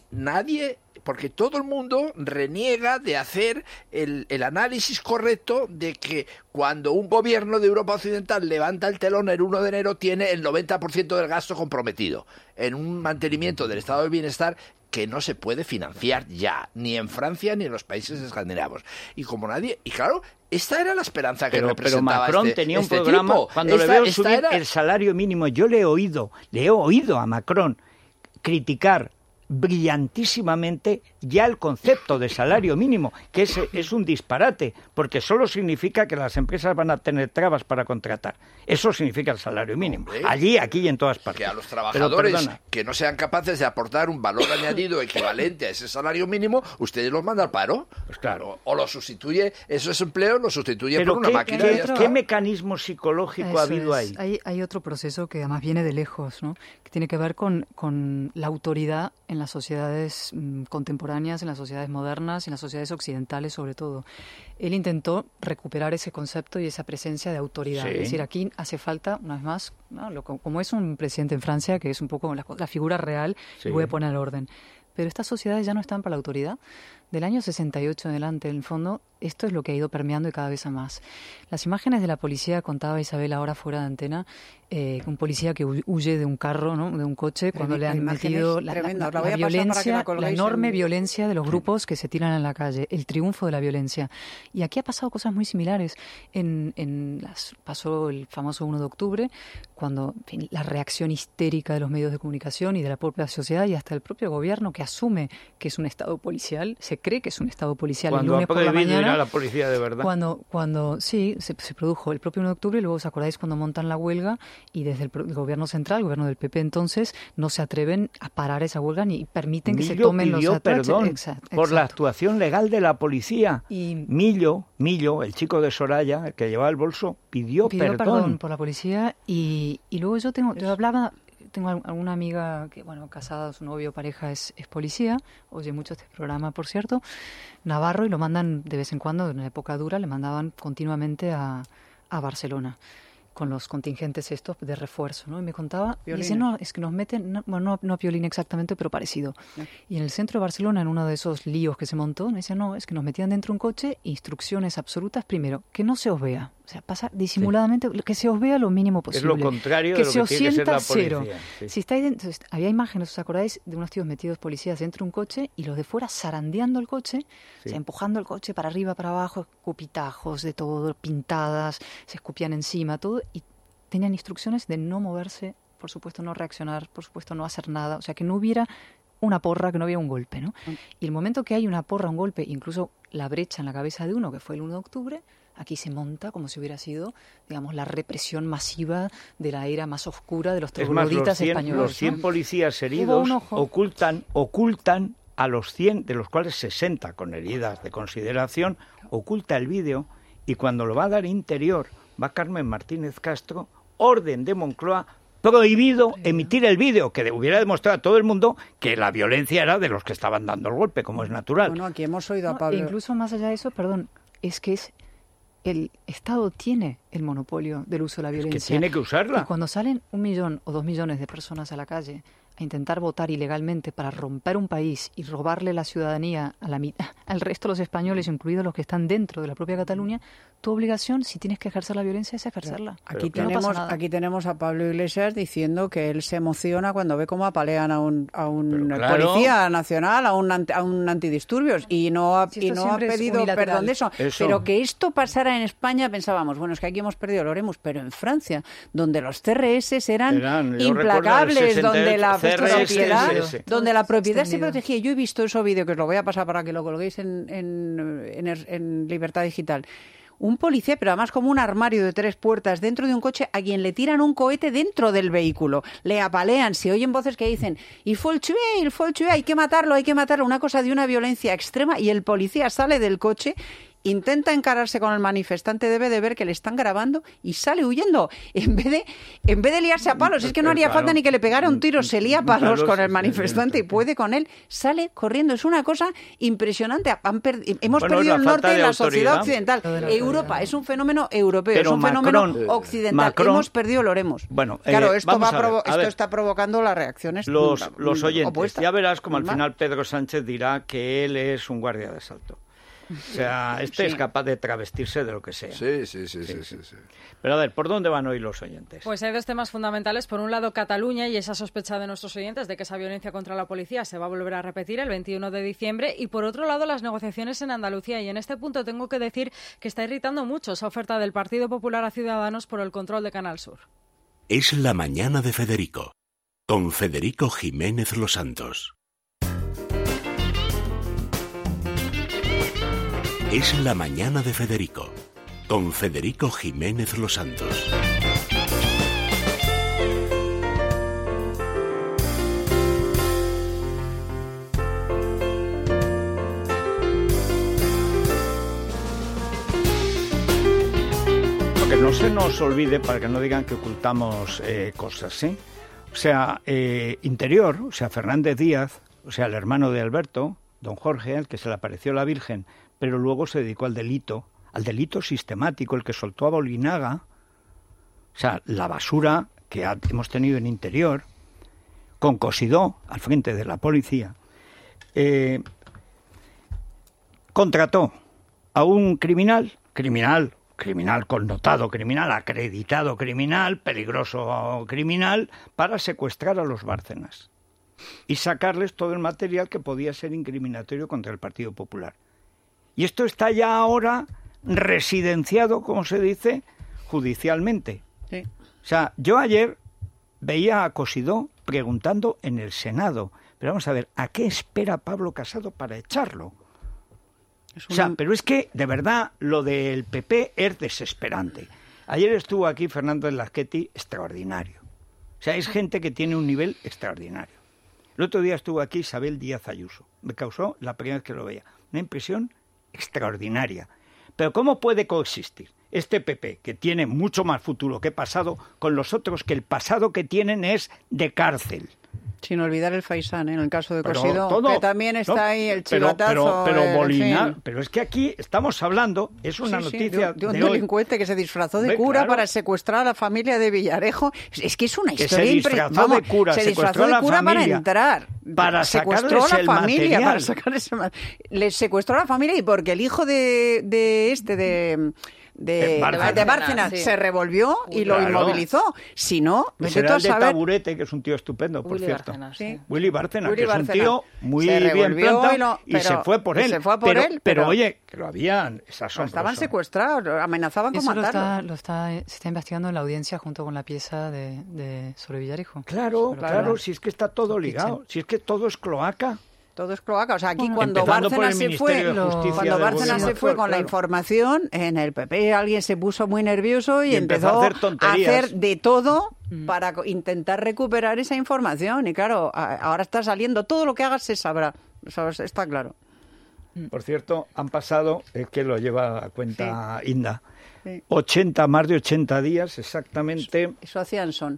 todo el mundo reniega de hacer el análisis correcto de que cuando un gobierno de Europa Occidental levanta el telón el 1 de enero tiene el 90% del gasto comprometido en un mantenimiento del estado del bienestar que no se puede financiar ya, ni en Francia ni en los países escandinavos. Y como nadie... Y claro, esta era la esperanza que representaba Pero Macron tenía un programa... Tipo. Cuando le veo subir el salario mínimo, yo le he oído a Macron criticar brillantísimamente ya el concepto de salario mínimo, que es un disparate, porque solo significa que las empresas van a tener trabas para contratar. Eso significa el salario mínimo. Hombre, allí, aquí y en todas partes. Que a los trabajadores que no sean capaces de aportar un valor añadido equivalente a ese salario mínimo, ustedes los mandan al paro. Pues claro. O lo sustituye, esos empleos los sustituye por una máquina. ¿Qué mecanismo psicológico ha habido ahí? Hay otro proceso que además viene de lejos, ¿no? Que tiene que ver con la autoridad en las sociedades contemporáneas, en las sociedades modernas, en las sociedades occidentales sobre todo. Él intentó recuperar ese concepto y esa presencia de autoridad. Sí. Es decir, aquí hace falta, una vez más, ¿no? Como es un presidente en Francia, que es un poco la figura real, y voy a poner orden. Pero estas sociedades ya no están para la autoridad. del año 68 en adelante, en el fondo, esto es lo que ha ido permeando y cada vez a más. Las imágenes de la policía, contaba Isabel ahora fuera de antena, un policía que huye de un carro, ¿no?, de un coche, cuando le han metido la violencia, la enorme violencia de los grupos que se tiran en la calle, el triunfo de la violencia. Y aquí ha pasado cosas muy similares. Pasó el famoso 1 de octubre, cuando, en fin, la reacción histérica de los medios de comunicación y de la propia sociedad y hasta el propio gobierno, que asume que es un estado policial, se cree que es un estado policial. Cuando el lunes por la mañana, a la policía de verdad. Cuando sí, se produjo el propio 1 de octubre, y luego os acordáis cuando montan la huelga y desde el gobierno central, el gobierno del PP entonces, no se atreven a parar esa huelga ni permiten que se tomen los ataques. Perdón por la actuación legal de la policía. Y Millo, el chico de Soraya, el que llevaba el bolso, pidió perdón por la policía. Y luego tengo alguna amiga que, bueno, casada, su novio o pareja es policía, oye mucho este programa, por cierto, Navarro, y lo mandan de vez en cuando, en una época dura, le mandaban continuamente a Barcelona con los contingentes estos de refuerzo, ¿no? Y me contaba, dice, no, es que nos meten, no Piolín exactamente, pero parecido. Y en el centro de Barcelona, en uno de esos líos que se montó, me decía, no, es que nos metían dentro de un coche, instrucciones absolutas, primero, que no se os vea. O sea, pasa disimuladamente, que se os vea lo mínimo posible. Es lo contrario de lo que tiene que ser la policía. Cero. Sí. Si estáis dentro, había imágenes, ¿os acordáis?, de unos tíos metidos policías dentro de un coche y los de fuera zarandeando el coche, o sea, empujando el coche para arriba, para abajo, escupitajos de todo, pintadas, se escupían encima, todo, y tenían instrucciones de no moverse, por supuesto no reaccionar, por supuesto no hacer nada, o sea, que no hubiera una porra, que no hubiera un golpe, ¿no? Y el momento que hay una porra, un golpe, incluso la brecha en la cabeza de uno, que fue el 1 de octubre, aquí se monta como si hubiera sido, digamos, la represión masiva de la era más oscura de los trogloditas españoles. Los 100 policías heridos ocultan a los 100, de los cuales 60 con heridas de consideración, oculta el vídeo, y cuando lo va a dar Interior, va Carmen Martínez Castro, orden de Moncloa, prohibido emitir el vídeo, que hubiera demostrado a todo el mundo que la violencia era de los que estaban dando el golpe, como es natural. Bueno, aquí hemos oído a Pablo. Incluso más allá de eso, es que el Estado tiene el monopolio del uso de la violencia. Es que tiene que usarla. Y cuando salen 1 millón o 2 millones de personas a la calle a intentar votar ilegalmente para romper un país y robarle la ciudadanía al resto de los españoles, incluidos los que están dentro de la propia Cataluña, tu obligación, si tienes que ejercer la violencia, es ejercerla. Aquí tenemos a Pablo Iglesias diciendo que él se emociona cuando ve cómo apalean a un policía nacional, a un antidisturbios, y no ha pedido perdón de eso. Pero que esto pasara en España, pensábamos, bueno, es que aquí hemos perdido, lo haremos, pero en Francia, donde los CRS eran implacables, donde la propiedad se protegía. Yo he visto ese vídeo, que os lo voy a pasar para que lo colguéis en Libertad Digital. Un policía, pero además como un armario de 3 puertas dentro de un coche, a quien le tiran un cohete dentro del vehículo. Le apalean, se oyen voces que dicen il faut le tuer, hay que matarlo, una cosa de una violencia extrema, y el policía sale del coche, intenta encararse con el manifestante, debe de ver que le están grabando y sale huyendo. En vez de liarse a palos, es que no haría falta ni que le pegara un tiro, se lía a palos con el manifestante y puede con él, sale corriendo. Es una cosa impresionante. Hemos perdido el norte de la sociedad occidental. Europa es un fenómeno europeo, pero es un fenómeno occidental. Hemos perdido, lo haremos. Bueno, claro, esto está provocando las reacciones los oyentes. Opuestas. Ya verás como al final Pedro Sánchez dirá que él es un guardia de asalto. O sea, es capaz de travestirse de lo que sea. Sí. Pero a ver, ¿por dónde van hoy los oyentes? Pues hay 2 temas fundamentales. Por un lado, Cataluña y esa sospecha de nuestros oyentes de que esa violencia contra la policía se va a volver a repetir el 21 de diciembre. Y por otro lado, las negociaciones en Andalucía. Y en este punto tengo que decir que está irritando mucho esa oferta del Partido Popular a Ciudadanos por el control de Canal Sur. Es la mañana de Federico, con Federico Jiménez Los Santos. Es la mañana de Federico, con Federico Jiménez Los Santos. Que no se nos olvide, para que no digan que ocultamos cosas, ¿sí? O sea, Interior, o sea, Fernández Díaz, o sea, el hermano de Alberto, don Jorge, al que se le apareció la Virgen, pero luego se dedicó al delito sistemático, el que soltó a Bolinaga, o sea, la basura que hemos tenido en Interior, con Cosidó al frente de la policía. contrató a un criminal connotado criminal, acreditado criminal, peligroso criminal, para secuestrar a los Bárcenas y sacarles todo el material que podía ser incriminatorio contra el Partido Popular. Y esto está ya ahora residenciado, como se dice, judicialmente. Sí. O sea, yo ayer veía a Cosidó preguntando en el Senado, pero vamos a ver, ¿a qué espera Pablo Casado para echarlo? O sea, pero es que, de verdad, lo del PP es desesperante. Ayer estuvo aquí Fernando Lasqueti, extraordinario. O sea, es gente que tiene un nivel extraordinario. El otro día estuvo aquí Isabel Díaz Ayuso. Me causó, la primera vez que lo veía, una impresión extraordinaria. Pero ¿cómo puede coexistir este PP, que tiene mucho más futuro que pasado, con los otros que el pasado que tienen es de cárcel? Sin olvidar el Faisán, en el caso de Cosidó, que también está ahí el chivatazo. Pero es que aquí estamos hablando, es una noticia de un delincuente que se disfrazó de cura para secuestrar a la familia de Villarejo. Es que es una historia impresionante. Se disfrazó de cura para entrar. Para secuestró a la familia. Para sacar le secuestró a la familia y porque el hijo de Bárcenas se revolvió y lo inmovilizó. Si no, vete tú a saber. De Taburete, que es un tío estupendo, por cierto. Willy Bárcenas, que es un tío muy bien plantado y se fue por él. Pero oye, que lo habían, estaban secuestrados, amenazaban con matarlo. Se está investigando en la audiencia junto con la pieza sobre Villarejo. Claro, si es que está todo ligado, si es que todo es cloaca. Todo es cloaca. O sea, aquí cuando Bárcenas se fue con la información, en el PP alguien se puso muy nervioso y empezó a hacer de todo para intentar recuperar esa información. Y claro, ahora está saliendo, todo lo que hagas se sabrá. Eso está claro. Por cierto, han pasado, es que lo lleva a cuenta Inda, 80, más de 80 días exactamente. Eso hacían son.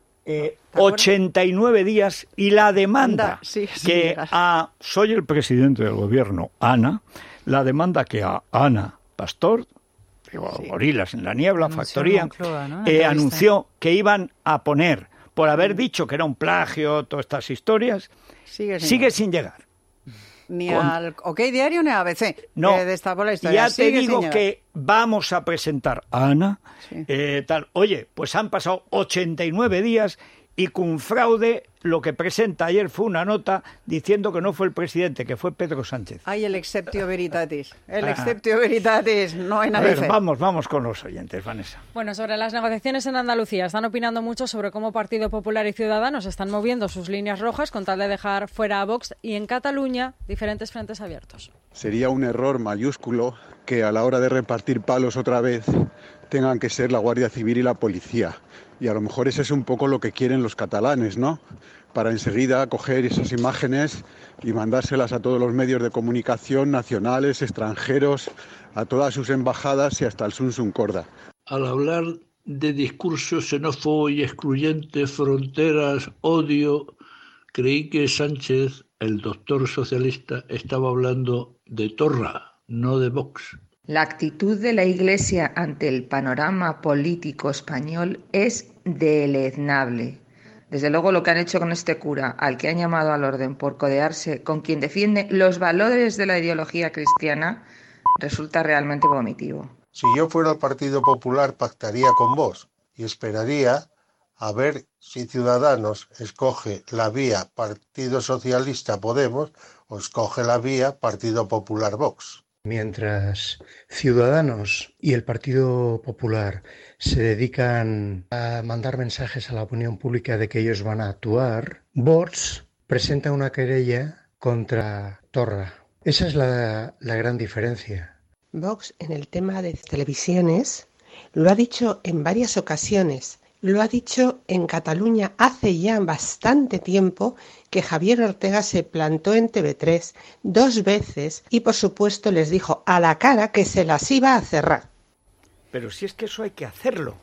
89 días y la demanda que a soy el presidente del gobierno, Ana, la demanda que a Ana Pastor, Gorilas en la Niebla, Factoría, anunció que iban a poner, por haber dicho que era un plagio, todas estas historias, sigue sin llegar. Ni al OK Diario ni a ABC. No, destapó la historia. Ya te digo que vamos a presentar a Ana. Tal. Oye, pues han pasado 89 días y Cunfraude lo que presenta ayer fue una nota diciendo que no fue el presidente, que fue Pedro Sánchez. Ay, el exceptio veritatis. El exceptio veritatis, no hay nada. Vamos con los oyentes, Vanessa. Bueno, sobre las negociaciones en Andalucía, están opinando mucho sobre cómo Partido Popular y Ciudadanos están moviendo sus líneas rojas con tal de dejar fuera a Vox, y en Cataluña diferentes frentes abiertos. Sería un error mayúsculo que a la hora de repartir palos otra vez tengan que ser la Guardia Civil y la policía. Y a lo mejor eso es un poco lo que quieren los catalanes, ¿no? Para enseguida coger esas imágenes y mandárselas a todos los medios de comunicación nacionales, extranjeros, a todas sus embajadas y hasta el Sunsun Corda. Al hablar de discurso xenófobo y excluyente, fronteras, odio, creí que Sánchez, el doctor socialista, estaba hablando de Torra, no de Vox. La actitud de la Iglesia ante el panorama político español es deleznable. Desde luego lo que han hecho con este cura, al que han llamado al orden por codearse con quien defiende los valores de la ideología cristiana, resulta realmente vomitivo. Si yo fuera el Partido Popular, pactaría con Vox y esperaría a ver si Ciudadanos escoge la vía Partido Socialista Podemos o escoge la vía Partido Popular Vox. Mientras Ciudadanos y el Partido Popular se dedican a mandar mensajes a la opinión pública de que ellos van a actuar, Vox presenta una querella contra Torra. Esa es la gran diferencia. Vox, en el tema de televisiones, lo ha dicho en varias ocasiones. Lo ha dicho en Cataluña hace ya bastante tiempo, que Javier Ortega se plantó en TV3 2 veces y por supuesto les dijo a la cara que se las iba a cerrar. Pero si es que eso hay que hacerlo.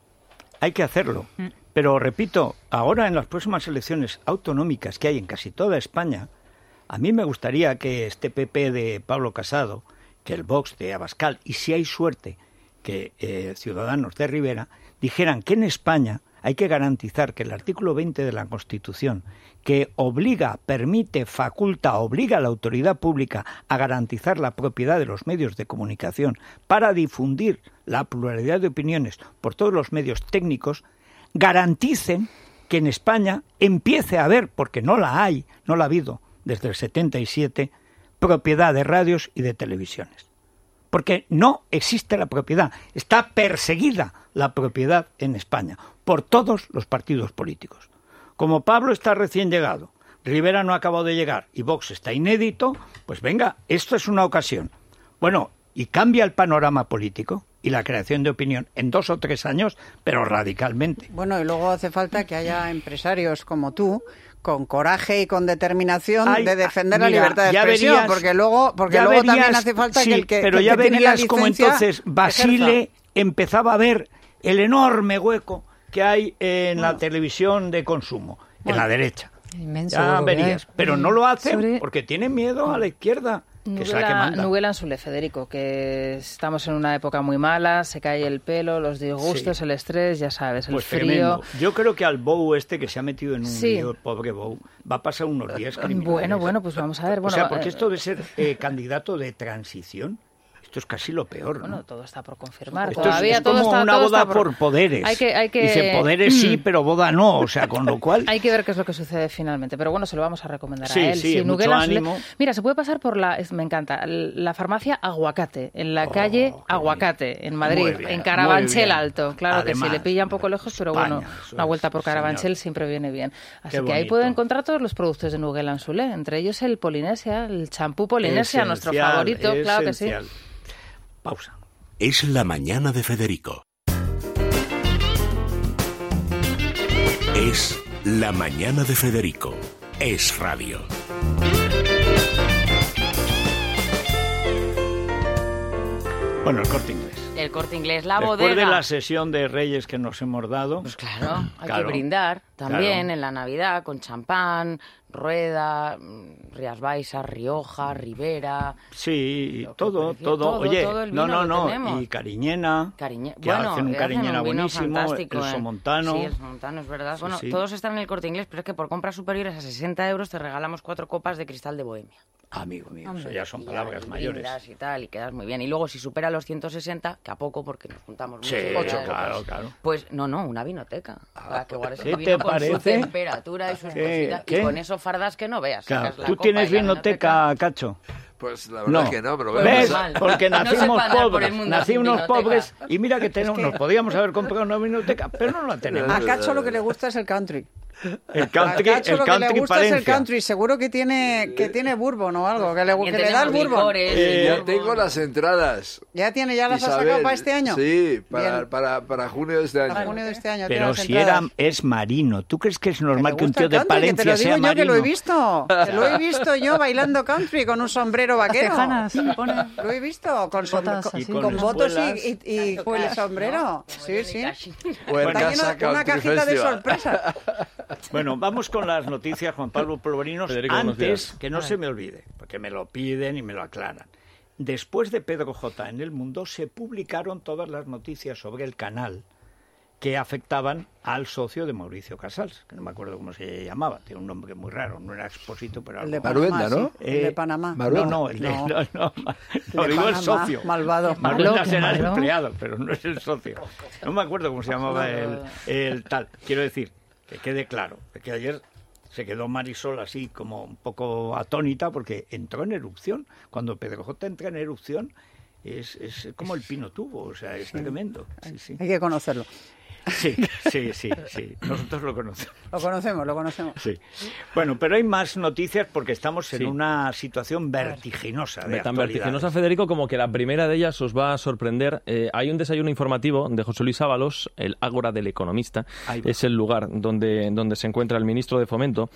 Pero repito, ahora en las próximas elecciones autonómicas que hay en casi toda España, a mí me gustaría que este PP de Pablo Casado, que el Vox de Abascal, y si hay suerte, que ciudadanos de Rivera dijeran que en España hay que garantizar que el artículo 20 de la Constitución, que obliga, permite, faculta, obliga a la autoridad pública a garantizar la propiedad de los medios de comunicación para difundir la pluralidad de opiniones por todos los medios técnicos, garanticen que en España empiece a haber, porque no la ha habido desde el 77, propiedad de radios y de televisiones. Porque no existe la propiedad, está perseguida la propiedad en España por todos los partidos políticos. Como Pablo está recién llegado, Rivera no ha acabado de llegar y Vox está inédito, pues venga, esto es una ocasión. Bueno, y cambia el panorama político y la creación de opinión en 2 o 3 años, pero radicalmente. Bueno, y luego hace falta que haya empresarios como tú, con coraje y con determinación de defender la libertad de expresión, verías, porque luego también hace falta que el que pero ya verías como entonces Basile empezaba a ver el enorme hueco que hay en la televisión de consumo, en la derecha. Inmenso, ya verías, pero no lo hacen porque tienen miedo a la izquierda. Nuguela Ansule, Federico, que estamos en una época muy mala, se cae el pelo, los disgustos, el estrés, ya sabes, el frío. Tremendo. Yo creo que al Bou que se ha metido en un lío, el pobre Bou, va a pasar unos días criminales. Bueno, pues vamos a ver. Bueno, o sea, porque esto de ser candidato de transición, esto es casi lo peor, ¿no? Todo está por confirmar. Esto es como una boda por poderes. Dice, poderes sí, pero boda no, o sea, con lo cual... Hay que ver qué es lo que sucede finalmente, pero bueno, se lo vamos a recomendar a él. Sí, mucho ánimo. Mira, se puede pasar por me encanta, la farmacia Aguacate, en la calle Aguacate, en Madrid, en Carabanchel Alto. Claro que sí, le pilla un poco lejos, pero bueno, una vuelta por Carabanchel siempre viene bien. Así que ahí puede encontrar todos los productos de Nuguela Ansule, entre ellos el Polinesia, el champú Polinesia, nuestro favorito, claro que sí. Pausa. Es la mañana de Federico. Es la mañana de Federico. Es radio. Bueno, el Corte Inglés. El Corte Inglés, la bodega. Después de la sesión de Reyes que nos hemos dado. Pues claro, hay que brindar también en la Navidad con champán, Rueda, Rías Baixas, Rioja, Ribera. Sí, todo. Oye, todo el vino no. Y Cariñena, que hacen un Cariñena buenísimo, el Somontano. Sí, el Somontano, es verdad. Bueno, todos están en el Corte Inglés, pero es que por compras superiores a 60 euros te regalamos 4 copas de cristal de Bohemia. Amigo mío, eso ya son palabras mayores. Y tal, y quedas muy bien. Y luego, si supera los 160, que a poco, porque nos juntamos mucho. Sí, claro. Pues no, una vinoteca. Para que guardes ¿qué el vino te con parece? Su temperatura y sus cositas. Y con eso fardas que no veas. Claro. ¿Tú tienes vinoteca, Cacho? Pues la verdad que no, pero ¿ves? Porque nacimos pobres y mira que nos podíamos haber comprado una vinoteca, pero no la tenemos. A Cacho lo que le gusta es el country. El country lo que le gusta Palencia. es el country, seguro que tiene bourbon o algo, que le da el bourbon. Ya tengo las entradas. ¿Ya las has sacado para este año? Sí, para junio de este año. Para junio de este año. Pero si es marino, ¿tú crees que es normal que un tío de Palencia sea marino? Que lo he visto yo bailando country con un sombrero vaquero. Lo he visto con botos y sombrero. Sí. Está lleno una cajita de sorpresas. Bueno, vamos con las noticias, Juan Pablo Polvorinos. Federico, antes, que no se me olvide, porque me lo piden y me lo aclaran. Después de Pedro J. en El Mundo, se publicaron todas las noticias sobre el canal que afectaban al socio de Mauricio Casals, que no me acuerdo cómo se llamaba, tiene un nombre muy raro, no era Expósito, pero el de Panamá, ¿no? El de Panamá. No, digo el socio. Malvado. Maruenda será el empleado, pero no es el socio. No me acuerdo cómo se llamaba el tal. Quiero decir, que quede claro, que ayer se quedó Marisol así como un poco atónita porque entró en erupción. Cuando Pedro J. entra en erupción es como el pino tubo, o sea, es tremendo. Sí. Hay que conocerlo. Sí. Nosotros lo conocemos. Lo conocemos. Sí. Bueno, pero hay más noticias porque estamos en una situación vertiginosa de tan vertiginosa, Federico, como que la primera de ellas os va a sorprender. Hay un desayuno informativo de José Luis Ábalos, el Ágora del Economista. Es el lugar donde se encuentra el ministro de Fomento.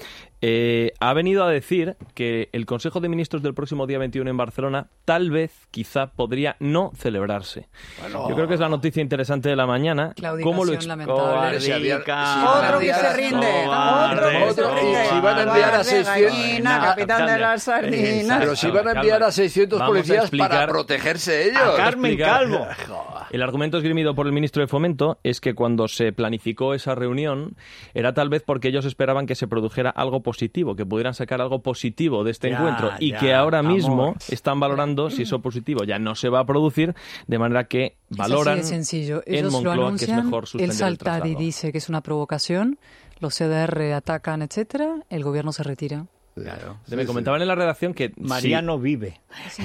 Ha venido a decir que el Consejo de Ministros del próximo día 21 en Barcelona tal vez, quizá, podría no celebrarse. Bueno, yo creo que es la noticia interesante de la mañana. ¿Cómo lo lamentable. Otro que se rinde. Otro. Si van a enviar a 600... capitán de las sardinas. Pero si van a enviar a 600 policías para protegerse ellos. A Carmen Calvo. El argumento esgrimido por el ministro de Fomento es que cuando se planificó esa reunión era tal vez porque ellos esperaban que se produjera algo positivo, que pudieran sacar algo positivo de este encuentro y que ahora mismo están valorando si eso positivo ya no se va a producir, de manera que valoran es así de sencillo. en Ellos Moncloa lo anuncian, que es mejor suspender el saltar traslado. y dice que es una provocación, los CDR atacan, etcétera, el gobierno se retira. Claro. Me comentaban en la redacción que Mariano vive. Sí.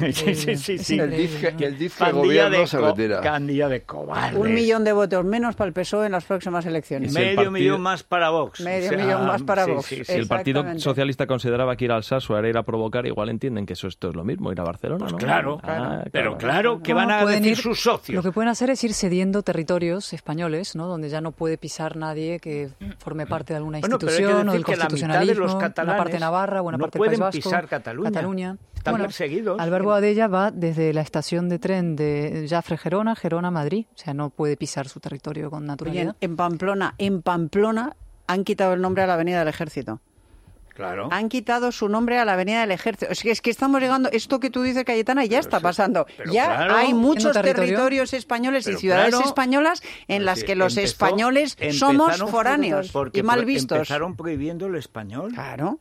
El DIF que gobierno se retira. Candilla de cobardes. 1 millón de votos menos para el PSOE en las próximas elecciones. Medio millón más para Vox. Millón más para Vox. Si el Partido Socialista consideraba que ir al Alsasua era ir a provocar, igual entienden que esto es lo mismo, ir a Barcelona, pues ¿no? Claro. Pero claro, ¿qué van a decir sus socios? Lo que pueden hacer es ir cediendo territorios españoles, ¿no? Donde ya no puede pisar nadie que forme parte de alguna institución o del constitucionalismo, una parte de Navarra, buena parte del País Vasco. Pisar Cataluña. Están perseguidos. Alberto Adella va desde la estación de tren de Jafre-Gerona, Gerona-Madrid. O sea, no puede pisar su territorio con naturalidad. Oye, en Pamplona han quitado el nombre a la Avenida del Ejército. Claro. Han quitado su nombre a la Avenida del Ejército. Es que estamos llegando, esto que tú dices, Cayetana, ya está pasando. Ya claro, hay muchos territorios españoles y ciudades españolas en las que los españoles somos foráneos y mal vistos. Empezaron prohibiendo el español. Claro.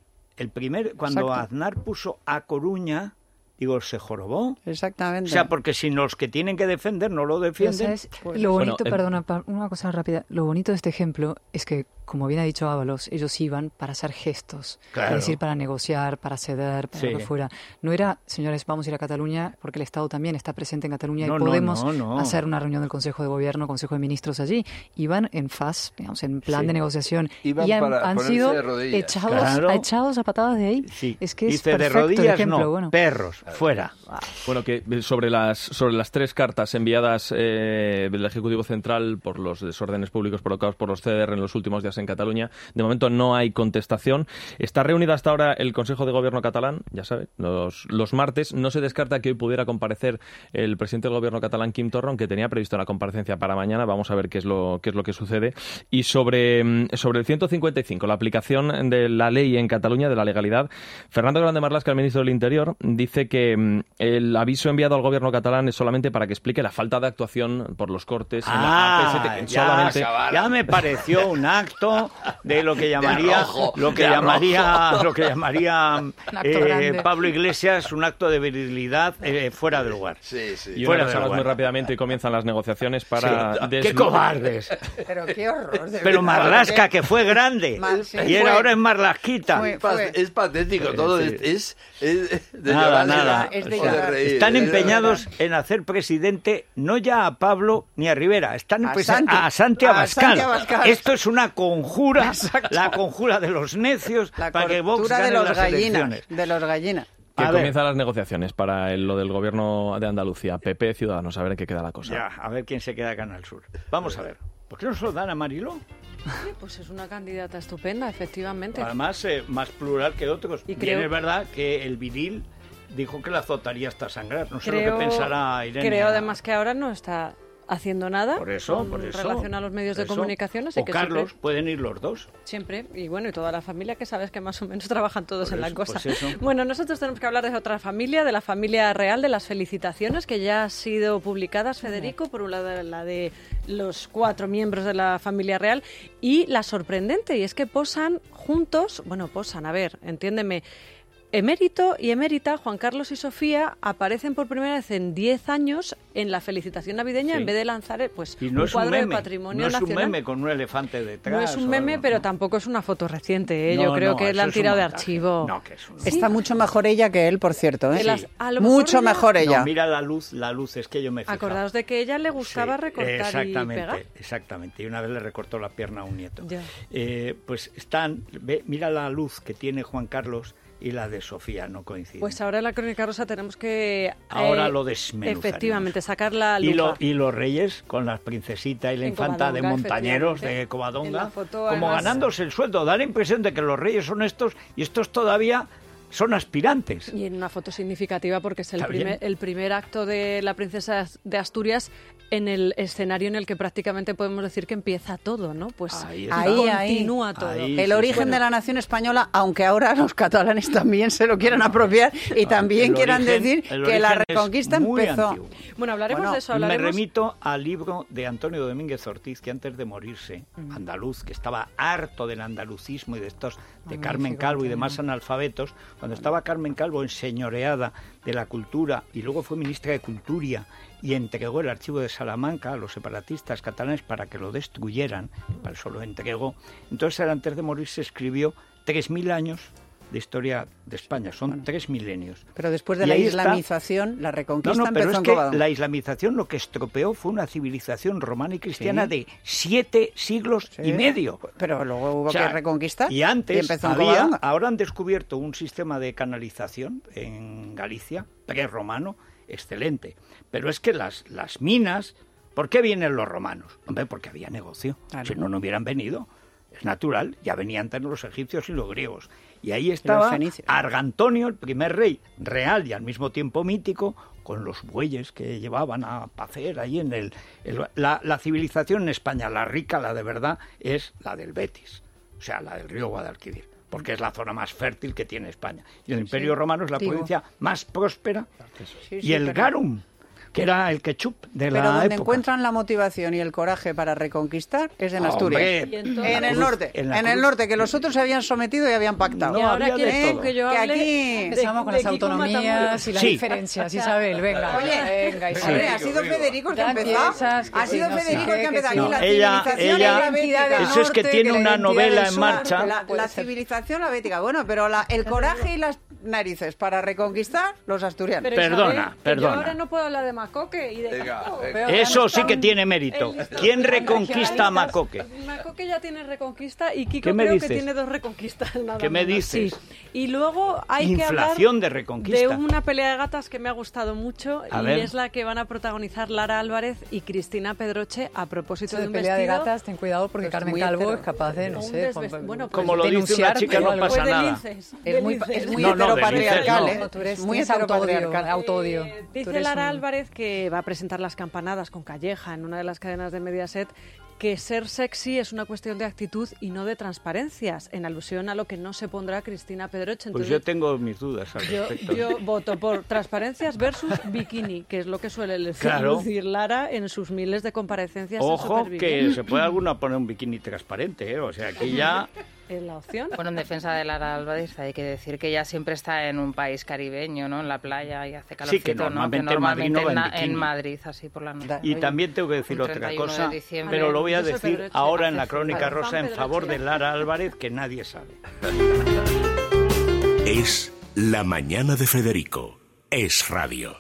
Cuando Aznar puso A Coruña, digo, se jorobó. Exactamente. O sea, porque si los que tienen que defender no lo defienden... Lo bonito, perdona, una cosa rápida. Lo bonito de este ejemplo es que, como bien ha dicho Ábalos, ellos iban para hacer gestos. Claro. Es decir, para negociar, para ceder, para lo que fuera. No era, señores, vamos a ir a Cataluña, porque el Estado también está presente en Cataluña y podemos hacer una reunión del Consejo de Gobierno, Consejo de Ministros allí. Iban en faz, digamos, en plan de negociación. Iban y han sido echados a patadas de ahí. Sí. Es que dice, es perfecto de rodillas, el ejemplo. bueno. Perros. Fuera. Bueno, que sobre las 3 cartas enviadas del Ejecutivo Central por los desórdenes públicos provocados por los CDR en los últimos días en Cataluña, de momento no hay contestación. Está reunido hasta ahora el Consejo de Gobierno catalán, ya sabe, los martes. No se descarta que hoy pudiera comparecer el presidente del Gobierno catalán, Quim Torra, que tenía previsto la comparecencia para mañana. Vamos a ver qué es lo que sucede. Y sobre el 155, la aplicación de la ley en Cataluña, de la legalidad, Fernando Grande Marlaska, el ministro del Interior, dice que el aviso enviado al gobierno catalán es solamente para que explique la falta de actuación por los cortes en la APST. Ya me pareció un acto de lo que llamaría Pablo Iglesias un acto de virilidad fuera de lugar. Y una vez muy rápidamente y comienzan las negociaciones para... ¡Qué cobardes! Pero qué horror. Pero Marlaska, que fue grande. Y ahora es Marlasquita. Es patético todo. Es nada. Están empeñados en hacer presidente no ya a Pablo ni a Rivera, a Santi Abascal. Esto es una conjura, la conjura de los necios para que Vox gane las elecciones. De los gallinas. Que comienzan las negociaciones para lo del gobierno de Andalucía, PP, Ciudadanos, a ver en qué queda la cosa. Ya, a ver quién se queda Canal Sur. Vamos a ver. ¿Por qué no se lo dan a Mariló? Pues es una candidata estupenda, efectivamente. Además, más plural que otros. Y bien es verdad que el viril dijo que la azotaría hasta sangrar. No sé lo que pensará Irene. Creo además que ahora no está haciendo nada por eso, en relación a los medios de comunicación. O Carlos, pueden ir los dos. Siempre, y bueno, y toda la familia, que sabes que más o menos trabajan todos en la cosa. Bueno, nosotros tenemos que hablar de otra familia, de la familia real, de las felicitaciones que ya han sido publicadas, Federico, por un lado la de los 4 miembros de la familia real, y la sorprendente, y es que posan juntos, a ver, entiéndeme, emérito y emérita, Juan Carlos y Sofía, aparecen por primera vez en 10 años en la felicitación navideña, en vez de lanzar un cuadro de patrimonio nacional. No es un meme con un elefante detrás. No es un meme, pero tampoco es una foto reciente. Yo creo que la han tirado de archivo. Está mucho mejor ella que él, por cierto. Mucho mejor ella. No, mira la luz, es que yo me he fijado. Acordaos de que ella le gustaba recortar y pegar. Exactamente, y una vez le recortó la pierna a un nieto. Pues mira la luz que tiene Juan Carlos y la de Sofía no coinciden. Pues ahora en la Crónica Rosa tenemos que... ahora lo desmenuzaremos. Efectivamente, sacar la lupa. Y los reyes con la princesita y la infanta de Montañeros, de Covadonga, como ganándose el sueldo. Da la impresión de que los reyes son estos y estos todavía son aspirantes. Y en una foto significativa porque es el primer acto de la princesa de Asturias en el escenario en el que prácticamente podemos decir que empieza todo, ¿no? Pues ahí continúa todo. El origen de la nación española, aunque ahora los catalanes también se lo quieran apropiar y también quieran decir que la Reconquista empezó. Antiguo. Bueno, hablaremos de eso. Me remito al libro de Antonio Domínguez Ortiz, que antes de morirse, andaluz, que estaba harto del andalucismo y de estos, de Carmen Calvo y demás analfabetos, cuando estaba Carmen Calvo enseñoreada de la cultura y luego fue ministra de Cultura y entregó el archivo de Salamanca a los separatistas catalanes para que lo destruyeran, para eso lo entregó. Entonces, antes de morirse, escribió 3.000 años de historia de España, son 3 milenios. Pero después de la islamización, la Reconquista empezó en Covadonga. La islamización lo que estropeó fue una civilización romana y cristiana de 7 siglos y medio. Pero luego hubo que reconquistar. Y antes ahora han descubierto un sistema de canalización en Galicia, prerromano, excelente. Pero es que las minas, ¿por qué vienen los romanos? Hombre, porque había negocio. Claro. Si no hubieran venido. Es natural, ya venían antes los egipcios y los griegos. Y ahí estaba Argantonio, el primer rey real y al mismo tiempo mítico, con los bueyes que llevaban a pacer ahí en la civilización en España, la rica, la de verdad, es la del Betis, o sea, la del río Guadalquivir, porque es la zona más fértil que tiene España. Y el Imperio Romano es la provincia más próspera, y el Garum, que era el ketchup de la época. Pero donde encuentran la motivación y el coraje para reconquistar es en Asturias. En el norte, que los otros se habían sometido y habían pactado. Y ahora quieren que yo hable aquí empezamos con las autonomías y las diferencias. Isabel, venga. Venga, Isabel, ha sido Federico el que ha empezado. Ha sido Federico el que ha empezado. Aquí la civilización bética. Eso es que tiene una novela en marcha. La civilización la bética. Bueno, pero el coraje y las narices para reconquistar los asturianos. Perdona. Yo ahora no puedo hablar de Macoque y de Eso sí que tiene mérito. ¿Quién reconquista a Macoque? Macoque ya tiene reconquista y Kiko creo que tiene 2 reconquistas. ¿Qué me dices? Sí. Y luego hay que hablar de una pelea de gatas que me ha gustado mucho y es la que van a protagonizar Lara Álvarez y Cristina Pedroche a propósito de un pelea vestido. de gatas, ten cuidado porque Carmen Calvo es capaz de, no sé, como lo dice una chica no pasa nada. Es muy heteropatriarcal, muy autodio. Dice Lara Álvarez que va a presentar Las campanadas con Calleja en una de las cadenas de Mediaset, que ser sexy es una cuestión de actitud y no de transparencias, en alusión a lo que no se pondrá Cristina Pedroche. Entonces, pues yo tengo mis dudas al respecto. Yo voto por transparencias versus bikini, que es lo que suele lucir Lara en sus miles de comparecencias. Ojo, que se puede alguna poner un bikini transparente, ¿eh? O sea, aquí ya... ¿Es la opción? Bueno, en defensa de Lara Álvarez hay que decir que ella siempre está en un país caribeño, ¿no? En la playa y hace calorcito, sí, que normalmente en Madrid, así por la noche. Y también tengo que decir otra cosa, pero lo voy a decir ahora en la Crónica Rosa en favor de Lara Álvarez, que nadie sabe. Es La Mañana de Federico. Es Radio.